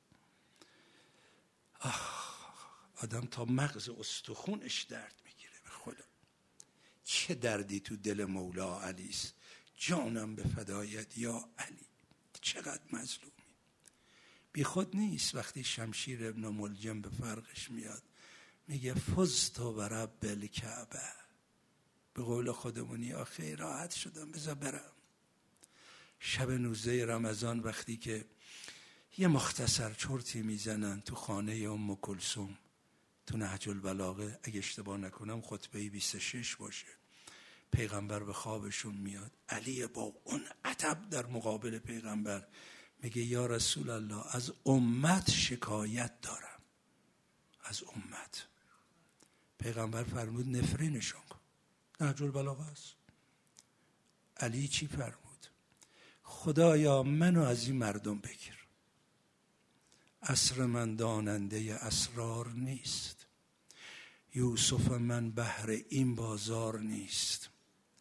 آدم تا مغز استخونش درد میگیره. به خدا چه دردی تو دل مولا علی است. جانم به فدایت یا علی. چقدر مظلومی. بی خود نیست وقتی شمشیر ابن ملجم به فرقش میاد میگه فزت و رب الکعبه. به قول خودمونی آخه راحت شدم بذار برم. شب 19 رمضان وقتی که یه مختصر چرتی میزنن تو خانه ام کلثوم تو نهج البلاغه، اگه اشتباه نکنم خطبه 26 باشه، پیغمبر به خوابشون میاد. علی با اون ادب در مقابل پیغمبر میگه یا رسول الله از امت شکایت دارم. از امت. پیغمبر فرمود نفرینشون کن. نهج البلاغه است. علی چی فرمود؟ خدایا منو از این مردم بگیر. اسر من داننده اسرار نیست. یوسف من بهر این بازار نیست.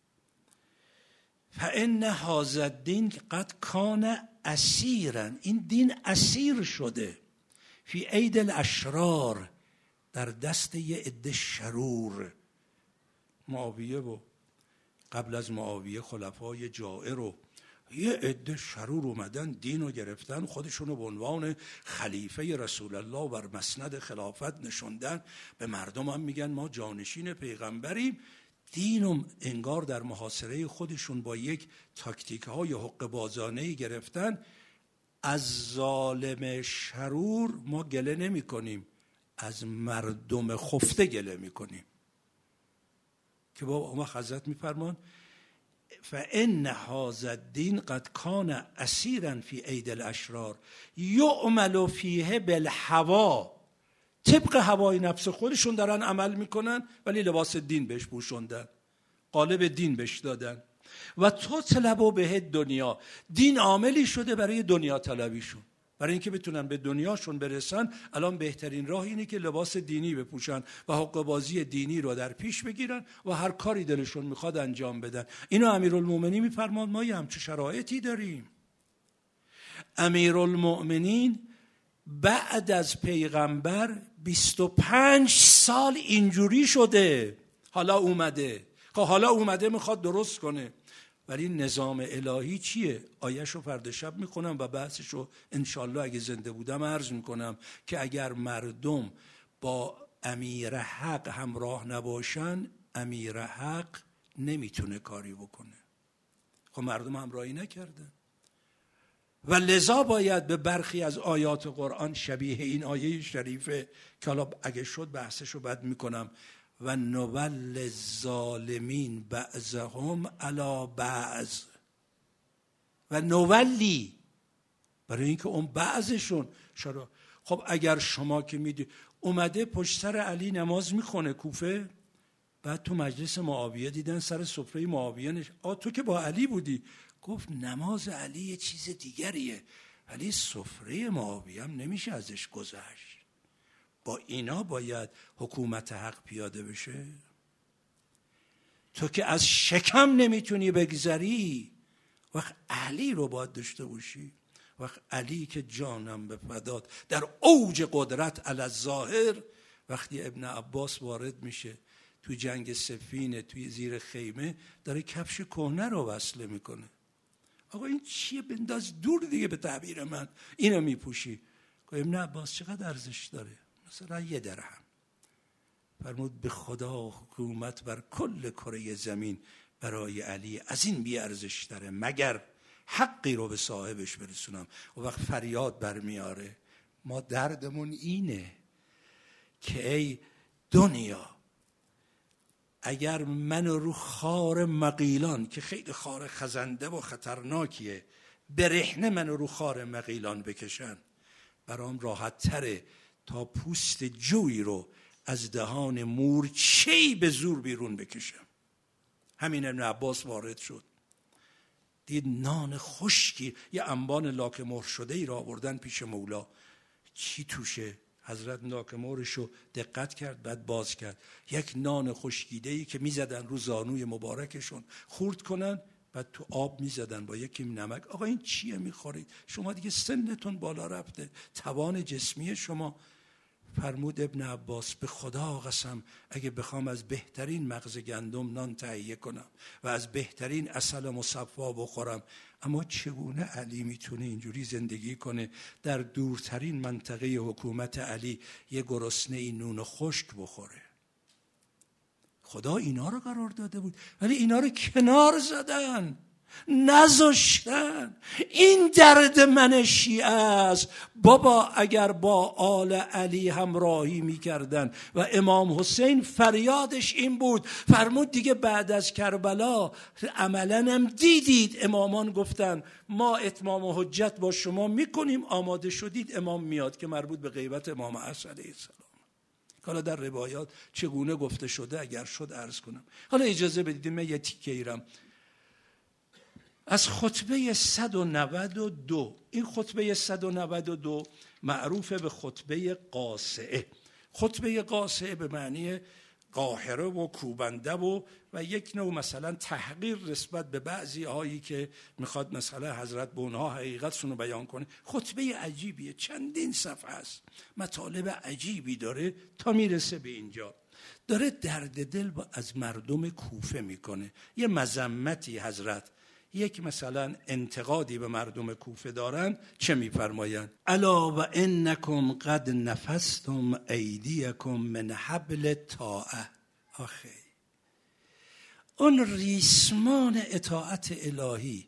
فان هذا الدین قد کان اسیرا. این دین اسیر شده. فی عید الاشرار. در دست یه عده شرور. معاویه و قبل از معاویه خلفای جائر و یه عده شرور اومدن دین رو گرفتن، خودشونو به عنوان خلیفه رسول الله بر مسند خلافت نشوندن. به مردم هم میگن ما جانشین پیغمبریم. دین رو انگار در محاصره خودشون با یک تاکتیک های حق بازانه‌ای گرفتن. از ظالم شرور ما گله نمی کنیم، از مردم خفته گله می کنیم که با ما حضرت می فرمان فان هذا الدین قد کان اسیرا فی عید الاشرار یعمل فیه بالهوی. طبق هوای نفس خودشون دارن عمل میکنن ولی لباس دین بهش پوشوندن، قالب دین بهش دادن. و تطلب به دنیا. دین عاملی شده برای دنیا طلبیشون، برای اینکه بتونن به دنیاشون برسن. الان بهترین راه اینه که لباس دینی بپوشن و حق بازی دینی رو در پیش بگیرن و هر کاری دلشون میخواد انجام بدن. اینو امیرالمومنین میفرماد ما همچه شرایطی داریم. امیرالمومنین بعد از پیغمبر 25 سال اینجوری شده. حالا اومده میخواد درست کنه. ولی نظام الهی چیه؟ آیه‌شو فردا شب میخونم و بحثشو انشالله اگه زنده بودم عرض میکنم که اگر مردم با امیر حق همراه نباشن امیر حق نمیتونه کاری بکنه. خب مردم همراهی نکردن و لذا باید به برخی از آیات قرآن شبیه این آیه شریفه که حالا اگه شد بحثشو بعد میکنم و نول الظالمین بعضهم علی بعض و نولی، برای اینکه اون بعضشون چرا. خب اگر شما که میدی اومده پشت سر علی نماز میخونه کوفه، بعد تو مجلس معاویه دیدن سر سفره معاویه تو که با علی بودی، گفت نماز علی یه چیز دیگریه ولی سفره معاویه هم نمیشه ازش گذشت. با اینا باید حکومت حق پیاده بشه. تو که از شکم نمیتونی بگذری، وقت علی رو باید داشته باشی. وقت علی که جانم به فدات در اوج قدرت علی الظاهر، وقتی ابن عباس وارد میشه توی جنگ صفین توی زیر خیمه داره کفش کهنه رو وصله میکنه. آقا این چیه؟ بنداز دور دیگه، به تعبیر من اینو میپوشی. ابن عباس چقدر ارزش داره؟ مثلا 1 درهم. فرمود به خدا حکومت بر کل کره زمین برای علی از این بی ارزش تره مگر حقی رو به صاحبش برسونم. و وقت فریاد برمیاره ما دردمون اینه که ای دنیا اگر منو رو خار مغیلان که خیلی خار خزنده و خطرناکیه برهنه منو رو خار مغیلان بکشن برام راحت تره تا پوست جوی رو از دهان مورچه‌ای به زور بیرون بکشم. همین ابن عباس وارد شد دید نان خشکی یه انبان لاک مهر شده ای را آوردن پیش مولا. چی توشه؟ حضرت ناکمورش رو دقت کرد، بعد باز کرد. یک نان خشکیده‌ای که میزدن رو زانوی مبارکشون خورد کنن، بعد تو آب میزدن با یکی نمک. آقا این چیه میخورید؟ شما دیگه سنتون بالا رفته، توان جسمی شما. فرمود ابن عباس به خدا قسم اگه بخوام از بهترین مغز گندم نان تهیه کنم و از بهترین عسل مصفا بخورم، اما چگونه علی میتونه اینجوری زندگی کنه در دورترین منطقه حکومت علی یه گرسنه نون خشک بخوره؟ خدا اینا رو قرار داده بود ولی اینا رو کنار زدن، نذاشتن. این درد من شیعه است. بابا اگر با آل علی همراهی میکردن و امام حسین فریادش این بود، فرمود دیگه بعد از کربلا عملاً هم دیدید امامان گفتن ما اتمام حجت با شما میکنیم، آماده شدید امام میاد، که مربوط به غیبت امام عصر علیه السلام. حالا در روایات چگونه گفته شده اگر شد عرض کنم. حالا اجازه بدید من یه تیکه ایرم از خطبه 192. این خطبه 192 معروفه به خطبه قاصعه. خطبه قاصعه به معنی قاهره و کوبنده و یک نوع مثلا تحقیر نسبت به بعضی هایی که میخواد مثلا حضرت به اونها حقیقتشون رو بیان کنه. خطبه عجیبیه، چندین صفحه است، مطالب عجیبی داره تا میرسه به اینجا. داره درد دل از مردم کوفه میکنه. یه مذمتی حضرت، یک مثلا انتقادی به مردم کوفه دارن. چه میفرمایند؟ الا و انکم قد نفستم ایدیکم من حبل طاعه. آخه اون ریسمان اطاعت الهی.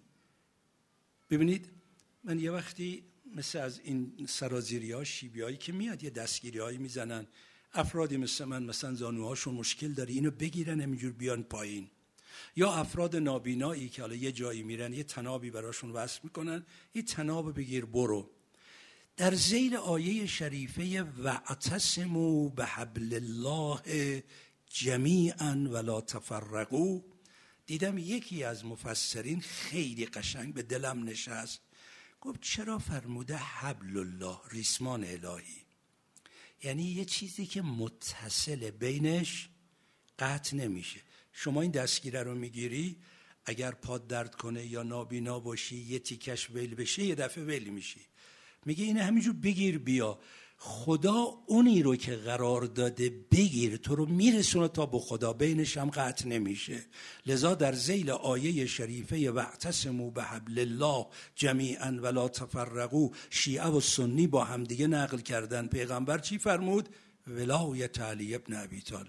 ببینید من یه وقتی مثل از این سرازیری ها شیبی هایی که میاد یه دستگیری هایی میزنن، افرادی مثل من مثلا زانوهاشون مشکل داره، اینو بگیرن همینجور بیان پایین، یا افراد نابینایی که حالا یه جایی میرن یه تنابی براشون وصل میکنن، یه تناب بگیر برو. در ذیل آیه شریفه واعتصموا بحبل الله جمیعا ولا تفرقوا، دیدم یکی از مفسرین خیلی قشنگ به دلم نشست، گفت چرا فرموده حبل الله، ریسمان الهی؟ یعنی یه چیزی که متصل بینش قطع نمیشه. شما این دستگیره رو میگیری، اگر پاد درد کنه یا نابینا باشی یه تیکش ویل بشه یه دفعه ویل میشی، میگه اینه همینجور بگیر بیا. خدا اونی رو که قرار داده بگیر تو رو میرسونه تا به خدا، بینش هم قطع نمیشه. لذا در ذیل آیه شریفه واعتصموا بحبل الله جمیعا ولا تفرقوا، شیعه و سنی با همدیگه نقل کردن. پیغمبر چی فرمود؟ ولایت علی ابن ابی طالب.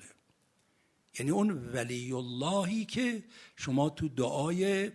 یعنی اون ولی اللهی که شما تو دعای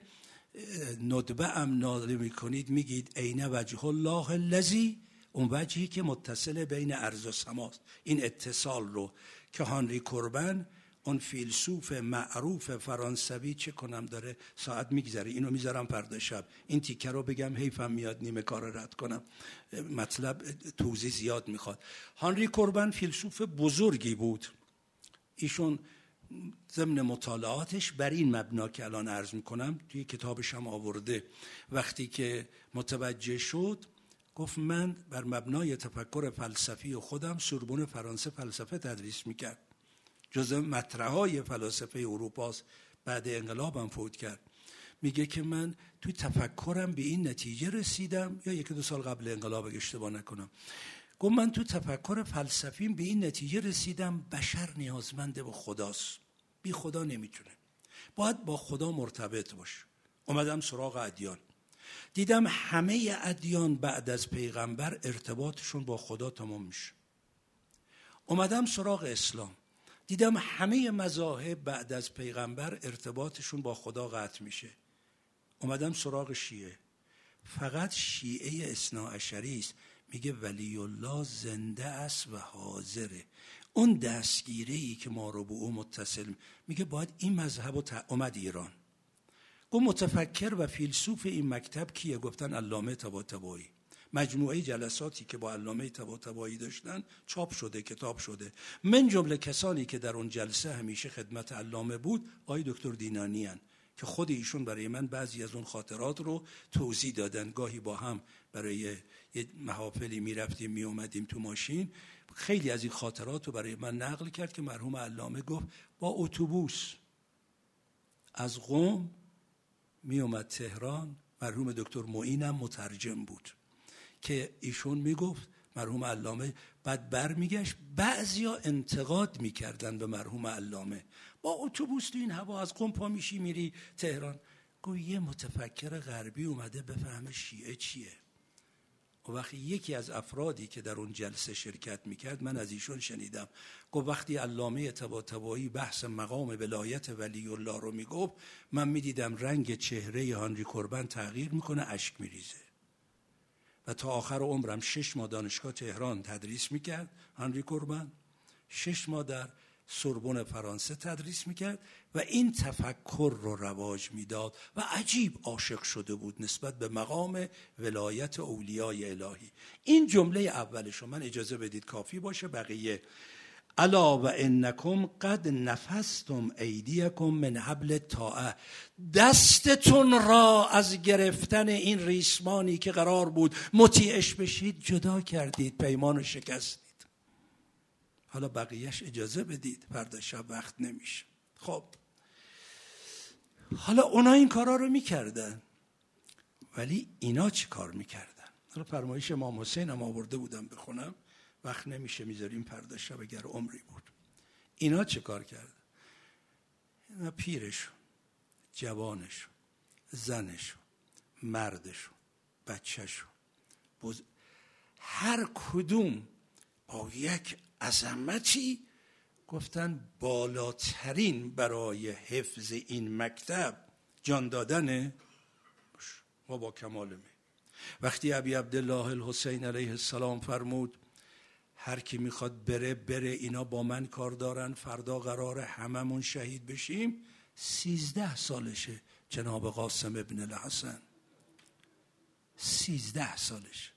ندبه هم ناله میکنید، میگید عین وجه الله الذی، اون وجهی که متصل بین ارض و سماست. این اتصال رو که هانری کوربن، اون فیلسوف معروف فرانسوی، چه کنم داره ساعت میگذره، اینو میذارم فردا شب این تیکه رو بگم، حیفم میاد نیمه کار رد کنم، مطلب توضیح زیاد میخواد. هانری کوربن فیلسوف بزرگی بود. ایشون ضمن مطالعاتش بر این مبنا که الان عرض میکنم توی کتابش هم آورده، وقتی که متوجه شد گفت من بر مبنای تفکر فلسفی و خودم سوربن فرانسه فلسفه تدریس میکرد، جزء مطرحهای فلاسفه اروپاست، بعد انقلابم فوت کرد. میگه که من توی تفکرم به این نتیجه رسیدم، یا 1-2 سال قبل انقلاب اگه اشتباه نکنم، گفت من تو تفکر فلسفیم به این نتیجه رسیدم بشر نیازمند به خداست، بی خدا نمیتونه، باید با خدا مرتبط باشه. اومدم سراغ ادیان، دیدم همه ادیان بعد از پیغمبر ارتباطشون با خدا تمام میشه. اومدم سراغ اسلام، دیدم همه مذاهب بعد از پیغمبر ارتباطشون با خدا قطع میشه. اومدم سراغ شیعه، فقط شیعه اثناعشری است، میگه ولی الله زنده است و حاضره. اون دستگیره‌ای که ما رو به او متصل، میگه باید این مذهب رو اومد ایران. گفت متفکر و فیلسوف این مکتب کیه؟ گفتن علامه طباطبایی. مجموعه جلساتی که با علامه طباطبایی داشتن چاپ شده، کتاب شده. من جمله کسانی که در اون جلسه همیشه خدمت علامه بود آقای دکتر دینانی هن. که خود ایشون برای من بعضی از اون خاطرات رو توضیح دادن. گاهی با هم برای یه محافلی میرفتیم میومدیم تو ماشین، خیلی از این خاطرات رو برای من نقل کرد که مرحوم علامه گفت با اتوبوس از قم میومد تهران. مرحوم دکتر معینم مترجم بود که ایشون میگفت مرحوم علامه بعد برمیگشت، بعضیا انتقاد میکردن به مرحوم علامه، با اتوبوس تو این هوا از قم پا میشی میری تهران. گویا یه متفکر غربی اومده بفهمه شیعه چیه. و وقتی یکی از افرادی که در اون جلسه شرکت میکرد، من از ایشون شنیدم، گفت وقتی علامه طباطبایی بحث مقام ولایت ولی الله رو میگفت، من میدیدم رنگ چهره هانری کوربن تغییر میکنه، اشک میریزه. و تا آخر عمرم 6 ماه دانشگاه تهران تدریس میکرد هانری کوربن، 6 ماه در سوربن فرانسه تدریس میکرد و این تفکر رو رواج میداد و عجیب عاشق شده بود نسبت به مقام ولایت اولیای الهی. این جمله اولشو من اجازه بدید کافی باشه، بقیه الا و انکم قد نفستم ایدیکم من حبل الطاعه، دستتون را از گرفتن این ریسمانی که قرار بود مطیعش بشید جدا کردید، پیمان رو شکستید. حالا بقیهش اجازه بدید، فردا شب وقت نمیشه. خب حالا اونا این کارا رو میکردن، ولی اینا چی کار میکردن؟ حالا فرمایش امام حسین هم آورده بودم بخونم، وقت نمیشه میذاریم فردا شب اگر عمری بود. اینا چه کار کردن؟ اینا پیرشون، جوانشون، زنشون، مردشون، بچهشون، هر کدوم با یک عظمتی گفتن بالاترین برای حفظ این مکتب جان دادنه. ما با کمال می وقتی ابی عبدالله الحسین علیه السلام فرمود هر کی میخواد بره، اینا با من کار دارن، فردا قراره هممون شهید بشیم. 13 سالشه جناب قاسم ابن الحسن، 13 سالشه.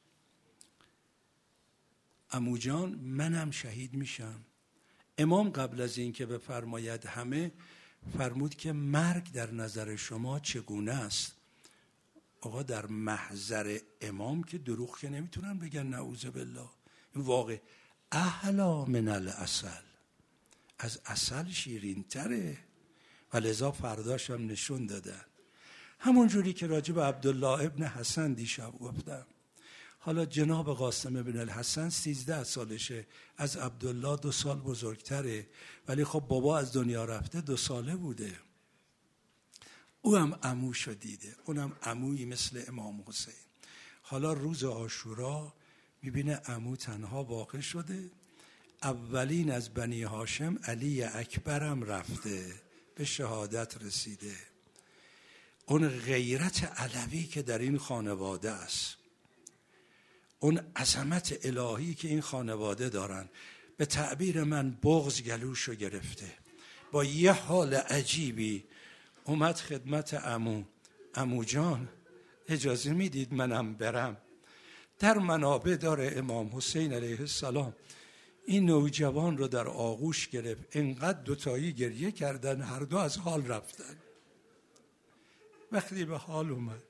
عمو جان منم شهید میشم. امام قبل از این که بفرماید همه، فرمود که مرگ در نظر شما چگونه است؟ آقا در محضر امام که دروغ که نمیتونن بگن، نعوذ بالله. این واقع احلا من العسل، از عسل شیرین تره. و لذا فرداش هم نشون دادن، همون جوری که راجب عبدالله ابن حسن دیشب گفتم. حالا جناب قاسم ابن الحسن 13 سالشه، از عبدالله 2 سال بزرگتره، ولی خب بابا از دنیا رفته 2 ساله بوده. او هم عموشو دیده، اونم عمویی مثل امام حسین. حالا روز عاشورا میبینه عمو تنها باقی شده. اولین از بنی هاشم علی اکبرم رفته، به شهادت رسیده. اون غیرت علوی که در این خانواده است، اون عظمت الهی که این خانواده دارن، به تعبیر من بغض گلوشو گرفته. با یه حال عجیبی اومد خدمت عمو جان اجازه میدید منم برم؟ در منابع داره امام حسین علیه السلام این نوجوان رو در آغوش گرفت، انقدر دوتایی گریه کردن، هر دو از حال رفتن. وقتی به حال اومد،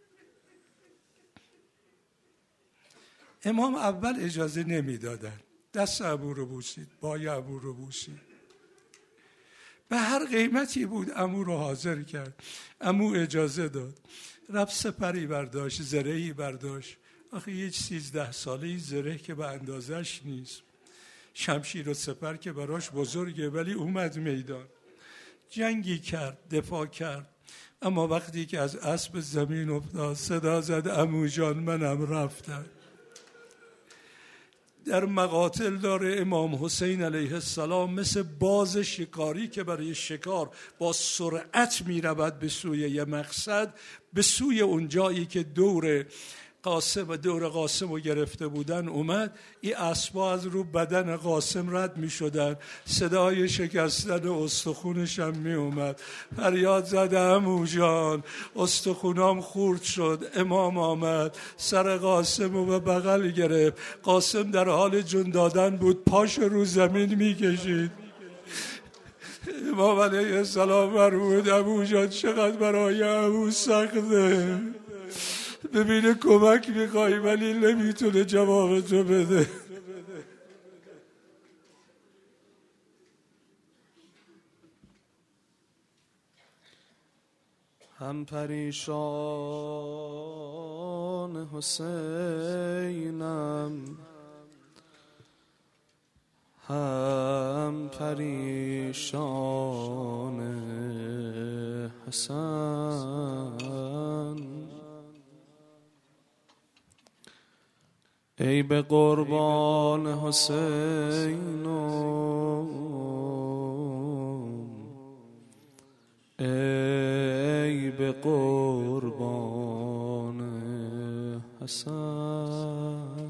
امام اول اجازه نمیدادن، دست عمو رو بوسید، پای عمو رو بوسید، به هر قیمتی بود عمو رو حاضر کرد. عمو اجازه داد، رفت سپری برداشت، زرهی برداشت. آخه یه 13 ساله زره که به اندازش نیست، شمشیر و سپر که براش بزرگه، ولی اومد میدان، جنگی کرد، دفاع کرد. اما وقتی که از اسب زمین افتاد صدا زد عمو جان منم رفتم. در مقاتل داره امام حسین علیه السلام مثل باز شکاری که برای شکار با سرعت می رود به سوی یه مقصد، به سوی اون جایی که دور قاسم رو گرفته بودن اومد. این اسبا از رو بدن قاسم رد می شدن، صدای شکستن استخونش هم می اومد. فریاد زد عمو جان استخونام خورد شد. امام آمد سر قاسم رو به بغل گرفت. قاسم در حال جون دادن بود، پاش رو زمین می کشید. امام علیه السلام فرمود ابو جان چقدر برای ابو سخته، ببینه کمک میخوای ولی نمیتونه جواب تو بده. هم پریشان حسینم هم پریشان حسن، ای به قربان حسین ای به قربان حسن.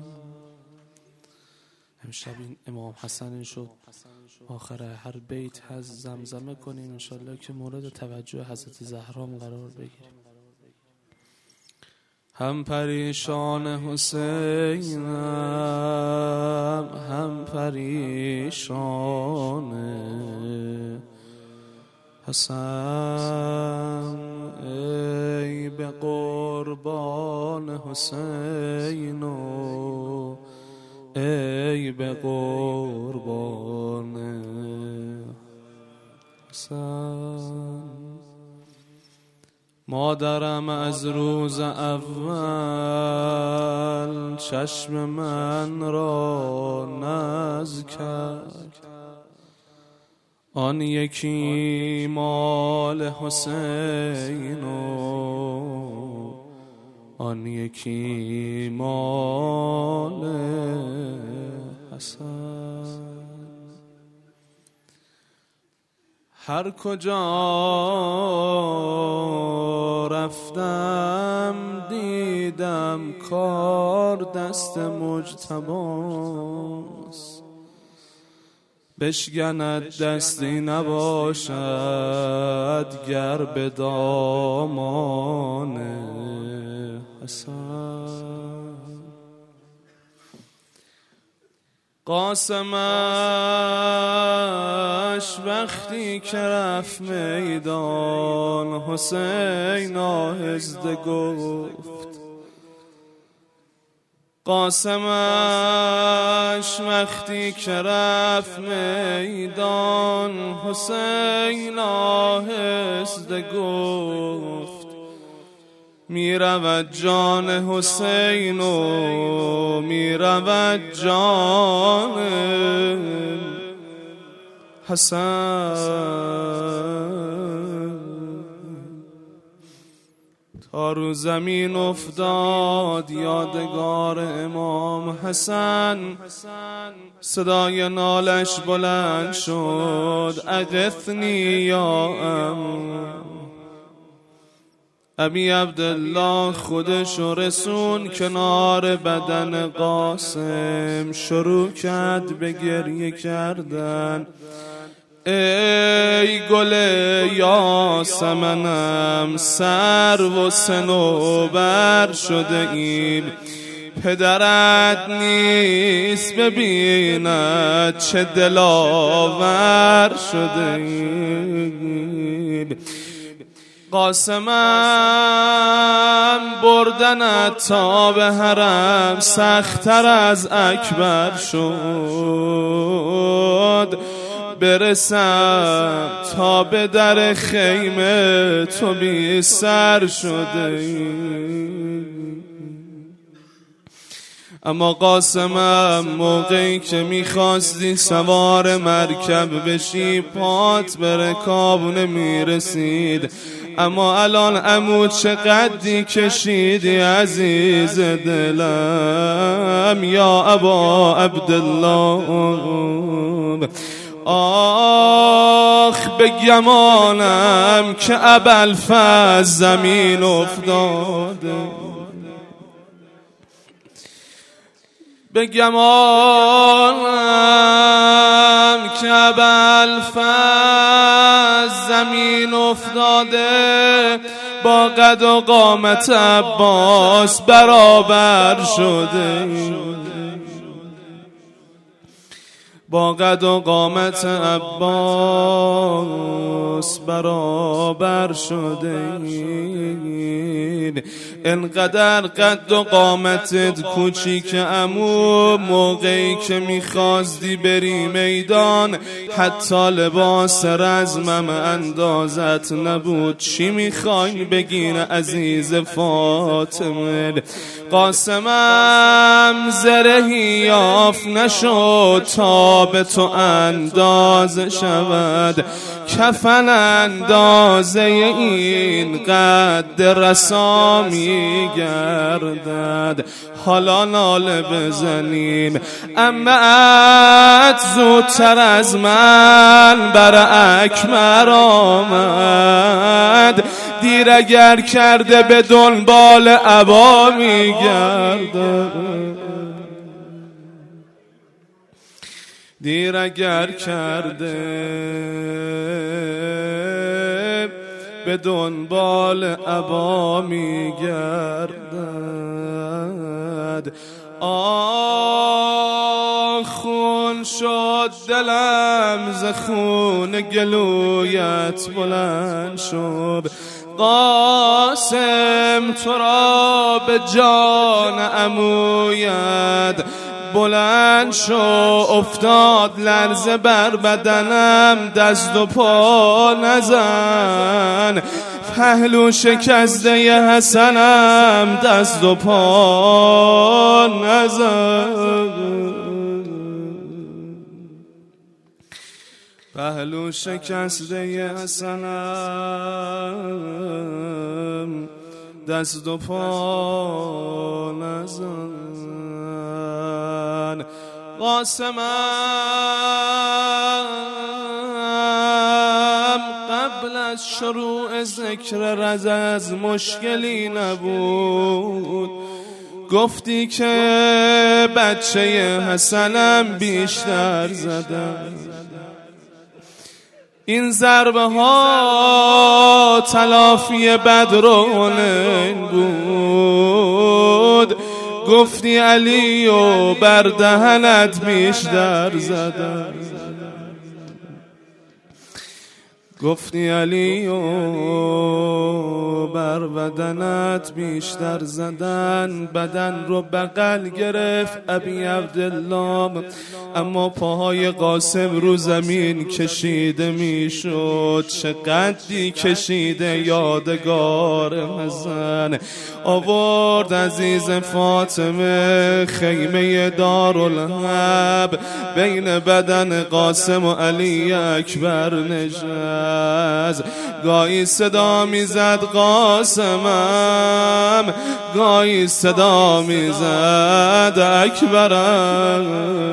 امشب این امام حسن شد آخر هر بیت از زمزمه کنیم انشالله که مورد توجه حضرت زهرام قرار بگیریم. هم پریشان حسینم هم پریشان حسن، ای به قربان حسین ای به قربان حسن. مادرم از روز اول چشم من را نز کرد، آن یکی مال حسین آن یکی مال حسن. هر کجا رفتم دیدم کار دست مجتباست، بشکند دستی نباشد گر به دامان حسن. قاسمش وقتی که رفت میدان حسین آهسته گفت، قاسمش وقتی که رفت میدان حسین آهسته گفت، می رود جان حسین و می رود جان حسن. تا رو زمین افتاد یادگار امام حسن، صدای نالش بلند شد اغثنی یا ابی عبدالله. خودشو رسون کنار بدن قاسم، شروع کرد به گریه کردن. ای گل یاسمنم سر و صنوبر شده ایم، پدرت نیست ببیند چه دلاور شده ایم. قاسمم بردنت تا به حرم سخت‌تر از اکبر شد، برسم تا به در خیمه تو بی سر شده. اما قاسمم موقعی که میخواستی سوار مرکب بشی پات به رکاب نمیرسید، اما الان عمو چقدری کشیدی عزیز دلم یا ابا عبدالله. آخ به گمانم که ابوالفضل زمین افتاده، به گمانم که ابوالفضل زمین افتاده، با قد و قامت عباس برابر شده. با قد و قامت عباس برابر شدین. انقدر قد و قامتت کوچیک عمو، موقعی که میخواستی بری میدان حتی لباس رزمم اندازت نبود. چی میخوای بگین عزیز فاطمه؟ قاسمم زرهی یافت نشد تا به تو اندازه شود. کفن اندازه این قد رسا میگردد. حالا ناله بزنیم امت زودتر از من بر اکمر آمد. دیر اگر کرده به دنبال عبا میگرده. دیر اگر کرده به دنبال عبا میگردد. خون شد دلم ز خون گلویت بلند شد. قاسم تو را به جان عمویت بلند شو. افتاد لرزه بر بدنم، دست و پا نزن. پهلو شکسته حسنم، دست و پا نزن. پهلو شکسته حسنم، دست و پا نزن. قاسمم قبل از شروع ذکر رز مشکلی نبود. گفتی که بچه حسنم بیشتر زدم. این ضربه ها تلافی بدرون بود. گفتی علی و بر دهنت بیشتر زدم. گفتی علی و بر بدنت بیشتر زدن. بدن رو بغل گرفت ابی عبدالله، اما پاهای قاسم رو زمین کشیده میشد. چه قدی کشیده یادگار حسن. آورد عزیز فاطمه خیمه دارالحرب بین بدن قاسم و علی اکبر نشست. گاهی صدا میزد قاسمم، گاهی صدا میزد اکبرم.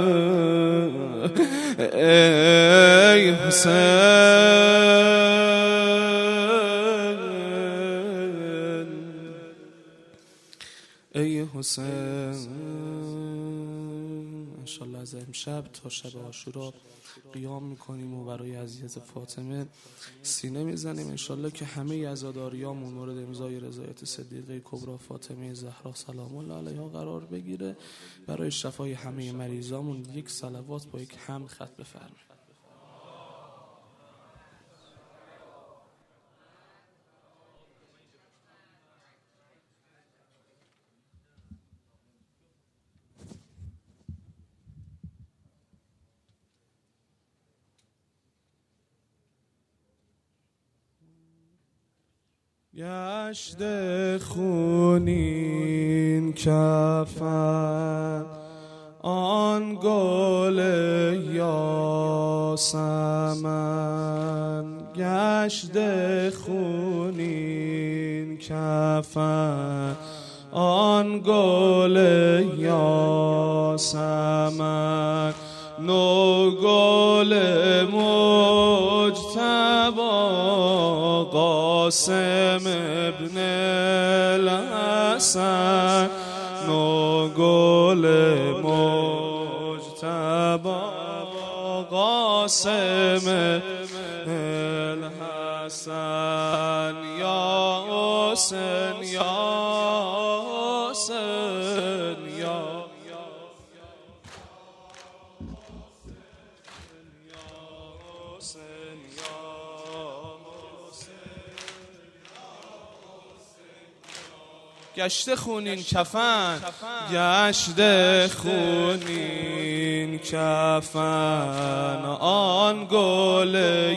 ای حسین، ای حسین. انشالله از امشب تا شب عاشورا قیام میکنیم و برای عزیز فاطمه سینه میزنیم. انشالله که همه عزاداریامون مورد امضای رضایت صدیقه کبری فاطمه زهرا سلام الله علیها قرار بگیره. برای شفای همه مریضامون یک صلوات با یک حمد ختم بفرمایید. گشت خونین کفن آن گل یاسمن. گشت خونین کفن آن گل یاسمن. نو گل مجتبی قاسم ابن الحسن. نو گل مجتبی قاسم ابن الحسن. یا حسین یا حسین یا گشته خونین کفن، گشته خونین کفن، آن گل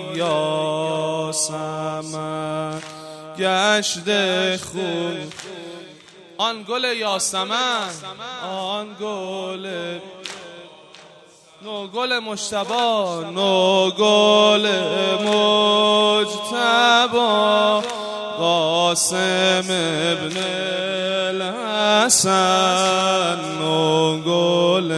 یاسمن، گشته خون آن گل یاسمن، آن گل نو گل مجتبی، نو گل مجتبی، قاسم ابن الحسن، نو گل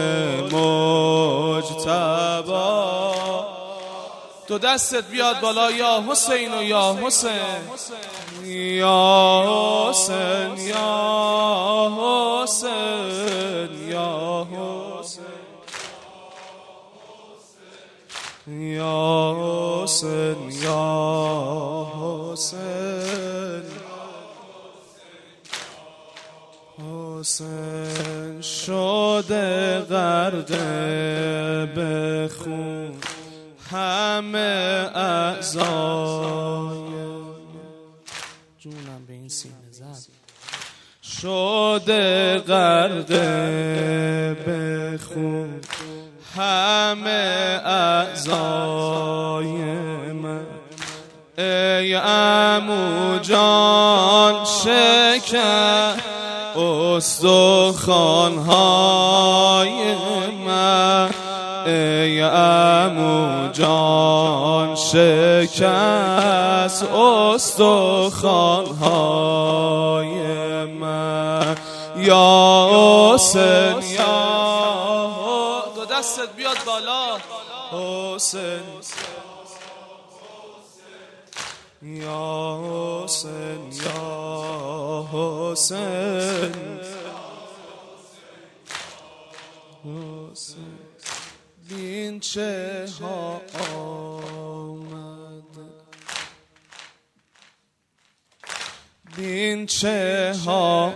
مجتبی. دو دستت بیاد بالا یا حسین و یا حسین، یا حسین، یا حسین، یا حسین، یا حسین، یا حسین. حسین شده غرقه به خون همه اعضای، جونم به این سینه زد، شده غرقه به خون همه اعضای من. ای عمو جان شکر استخوان‌های من، ای عمو جان شکست استخوان‌های من. یا حسین، یا دو دستت بیاد بالا، حسین، یا حسین، یا حسین، حسین. بین چه ها آمده، بین چه ها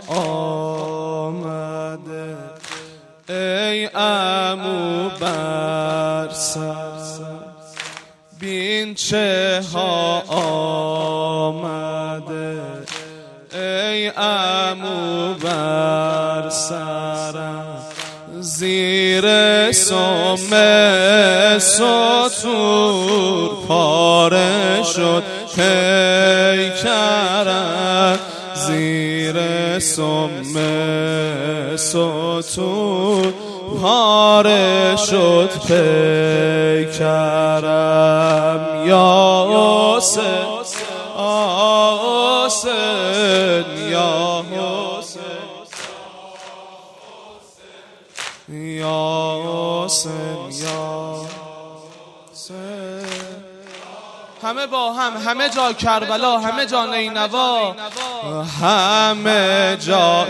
آمده، ای عمو بر سر، بین چه ها آمده، ای عمو بر سرم. زیر سم ستور پاره شد پیکرم، زیر سم ستور پاره شد پیکرم. یا حسین، حسین، یا حسین، یا حسین، یا حسین. همه با همه جا کربلا، همه جا نینوا، همه جا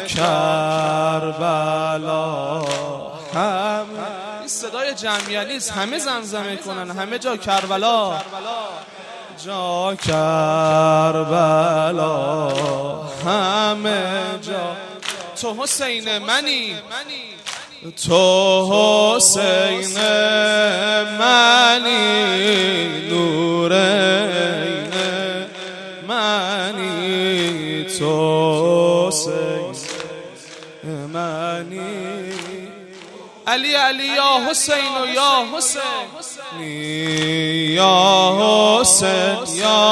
کربلا، همه. این صدای جمعیت نیست، همه زمزمه کنن، همه جا کربلا، جا کربلا، همه جا. تو حسین منی، تو حسین منی، نور عین منی، تو حسین منی. علی علی یا حسین و یا حسین، یا حسین، یا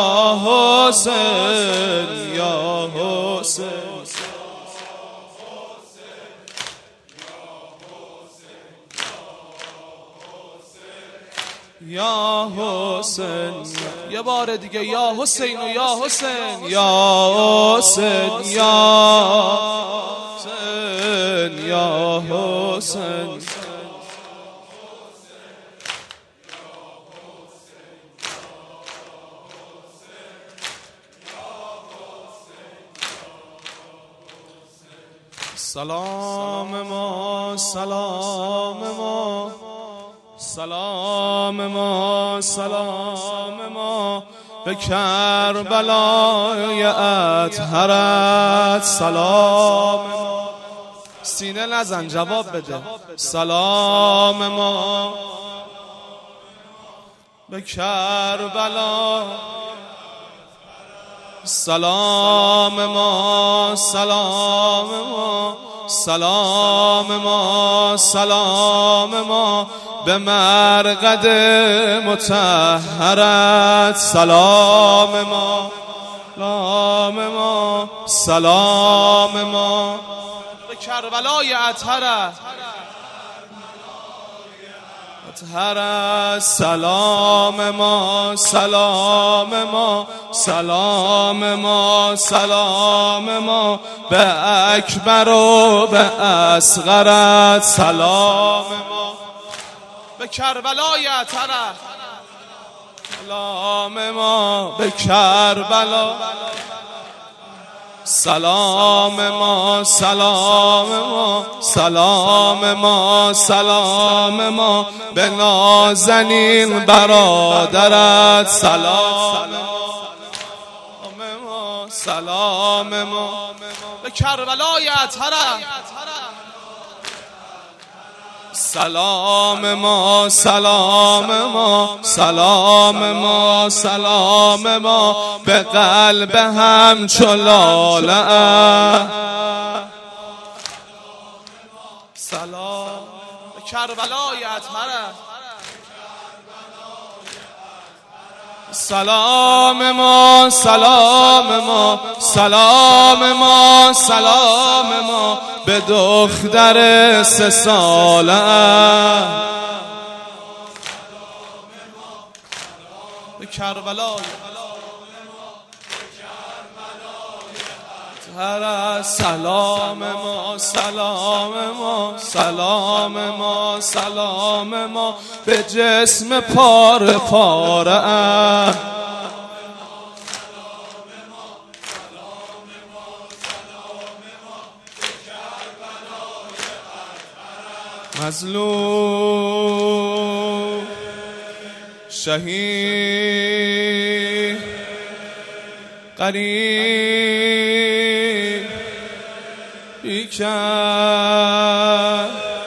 حسین، یا حسین، یا حسین. یه بار دیگه یا حسین و یا حسین، یا حسین، یا حسین، یا حسین. سلام ما، سلام ما، سلام ما، سلام ما به کربلای اطهرت. سلام ما، سینه نزن جواب بده. سلام ما به کربلا، سلام ما سلام ما سلام ما سلام ما به مرقد مطهرت سلام ما سلام ما سلام ما به کربلای اطهرت سلام ما سلام ما سلام ما سلام ما به اکبر و به اصغرت سلام ما به کربلای اطهرت سلام ما به کربلا سلام ما سلام ما سلام ما سلام ما به نازنین برادرت سلام ما سلام ما به کربلای اطهرت سلام ما سلام ما سلام ما سلام ما به قلب همچو لاله سلام به کربلای اطهرت سلام ما سلام ما سلام ما سلام ما به دختر 3 ساله به کربلای سلام ما سلام ما سلام ما سلام ما به جسم پاره پاره مظلوم شهید قریب بیکر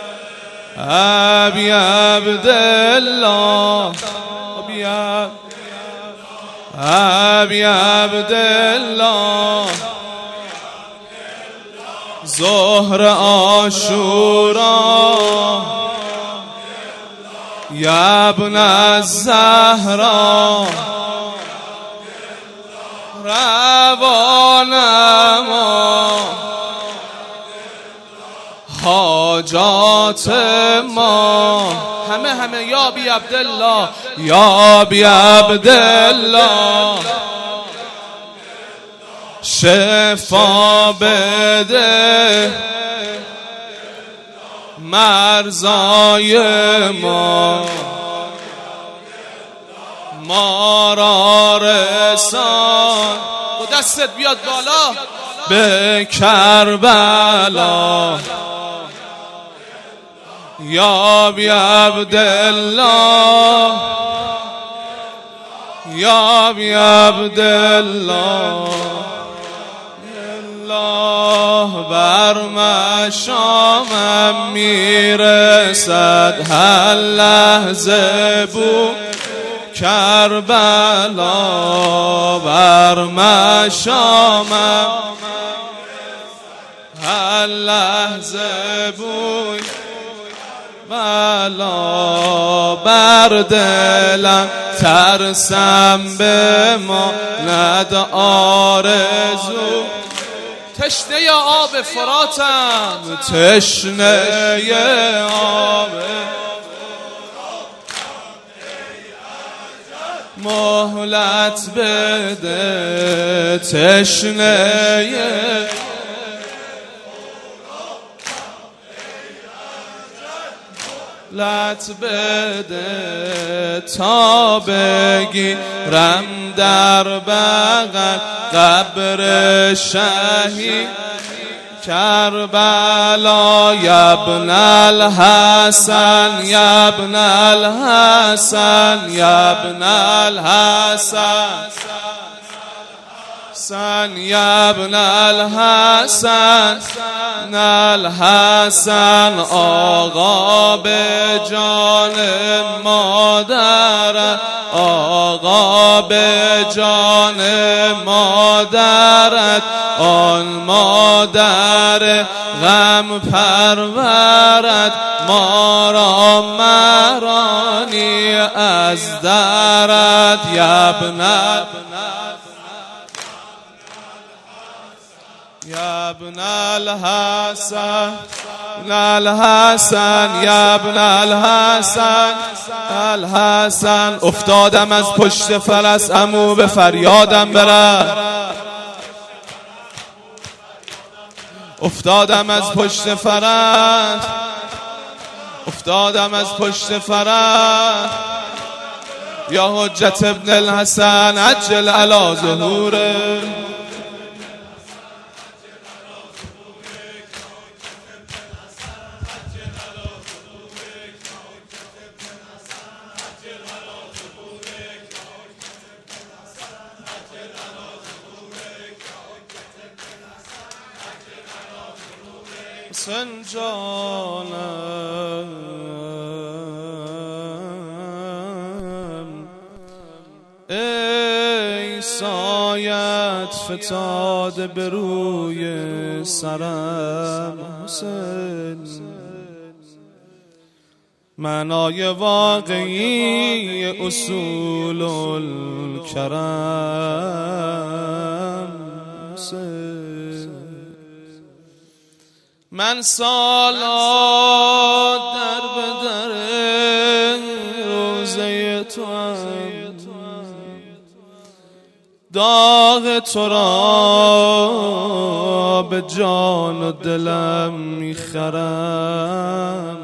ابی عبدالله ابی عبدالله ظهر عاشورا یا ابن الزهرا روانما حاجات ما همه یا بی عبدالله یا بی عبدالله شفا بده مرزای ما را رسان و دستت بیاد بالا به کربلا یا بی عبدالله یا بی عبدالله بر مشامم میرسد هر لحظه بود کربلا بر مشامم هر لحظه بود بلا بر دلم ترسم به ما ند آرزو تشنه آب فراتم تشنه آب مهلت بده تشنه لت بده تا بگیرم در بغل قبر شهید کربلا یا ابن الحسن یا ابن الحسن یا ابن الحسن الحسن يا ابن الحسن الحسن آقا به جان مادر آقا به جان مادرت آن مادر غم پرورت ما را مرانی از درت یا ابن الحسن الحسن یا ابن الحسن الحسن افتادم از پشت فرس عمو به فریادم بره افتادم از پشت فرس افتادم از پشت فرس یا حجت ابن الحسن عجل علی ظهوره حسین جانم ای سایت فتاده به روی سرم حسین معنای واقعی اصول الکرم حسین من سالات در به در روزه تو هم داغ تو را به جان و دلم میخرم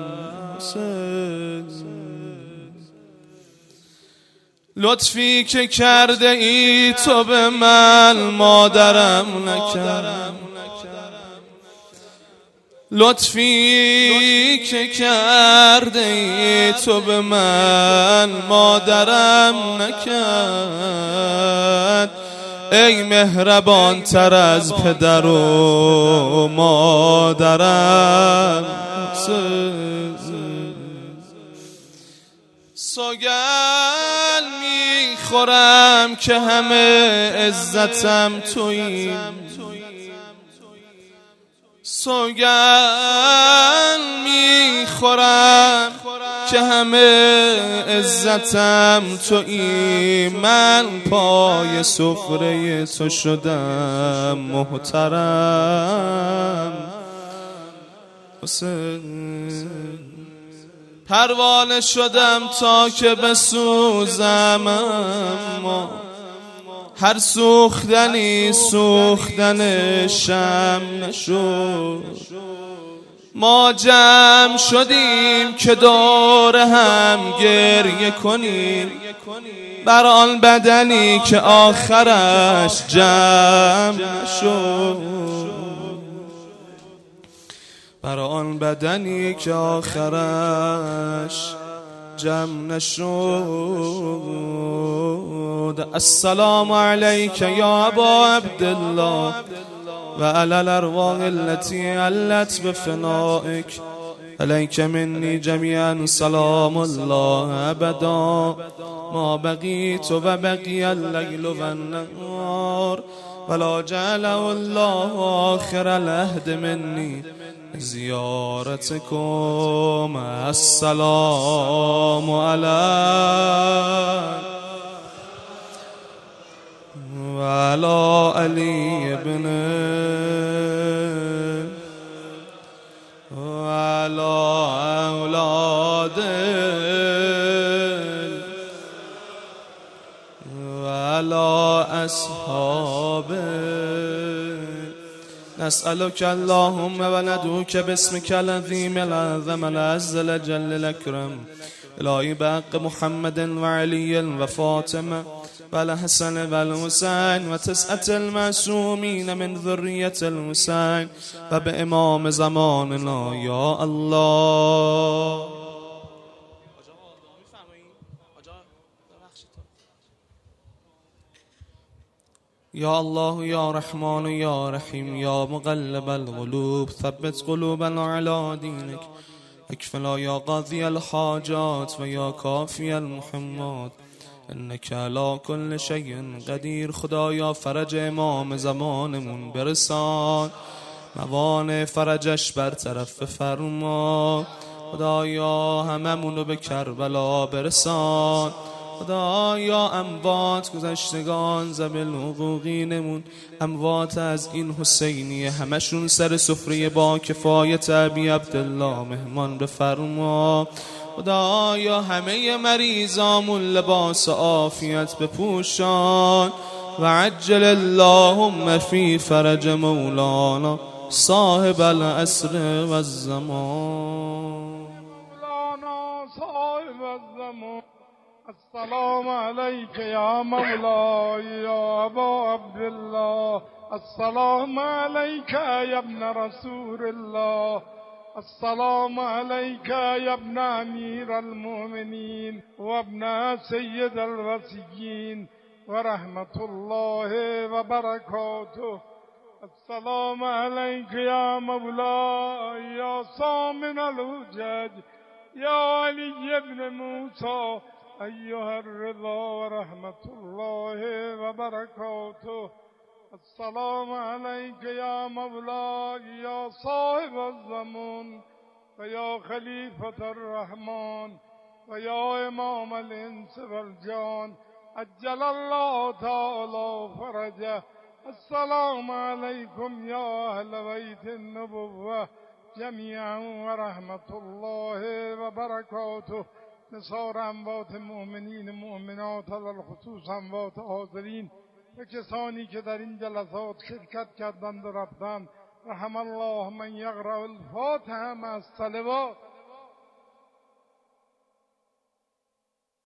لطفی که کرده ای تو به من مادرم نکرم لطفی که کرده ای تو به من مادرم نکرد ای مهربان تر از پدر و مادرم سوگند میخورم که همه عزتم تویی سوگند میخورم که همه عزتم تویی من پای سفره تو شدم محترم حسین پروانه شدم تا که بسوزم اما هر سوختنی سوختن شم نشد ما جمع شدیم که دور هم گریه کنیم بر آن بدنی که آخرش جمع نشد بر آن بدنی که آخرش جمع نشد السلام علیک یا ابا عبدالله و علی الارواح التي علت بفنائک علیک منی جمیعا سلام الله ابدا ما بقیت و بقی اللیل و النهار ولا جعله الله آخر العهد منی زیارتکم السلام علیک و علی علی ابن و علی اولاد و علی اصحاب نسألك اللهم وندعوك باسمك العظيم الأعظم العز الجل الأكرم إلهي بحق محمد وعلي وفاطمة والحسن والحسين وتسعة المعصومين من ذرية الحسين وبإمام زماننا يا الله. یا الله یا رحمان یا رحیم یا مقلب القلوب ثبت قلوبنا علی دینک اکفنا یا قاضی الحاجات و یا کافی المحمات انک علی کل شیء قدیر. خدایا فرج امام زمانمون برسان، موانع فرجش برطرف فرما. خدایا هممونو به کربلا برسان. خدایا اموات گذشتگان ذوی حقوقینمون، اموات از این حسینیه، همشون سر سفره با کفایت ابی عبدالله مهمان بفرما. خدایا همه مریضامون لباس عافیت بپوشان و عجل اللهم فی فرج مولانا صاحب العصر و الزمان. مولانا صاحب الزمان. السلام عليك يا مولاي يا أبا عبد الله. السلام عليك يا ابن رسول الله. السلام عليك يا ابن أمير المؤمنين وابن سيد الوصيين ورحمة الله وبركاته. السلام عليك يا مولاي يا صامن الحجج يا علي بن موسى أيها الرضا ورحمة الله وبركاته. السلام عليك يا مولاي يا صاحب الزمان ويا خليفة الرحمن ويا إمام الإنس والجان عجل الله تعالى فرجه. السلام عليكم يا أهل بيت النبوة جميعا ورحمة الله وبركاته. نثار اموات مؤمنین مؤمنات على الخصوص اموات حاضرین و کسانی که در این جلسات شرکت کردند و رفتند. رحم الله من یقرأ الفاتحه مع الصلوات.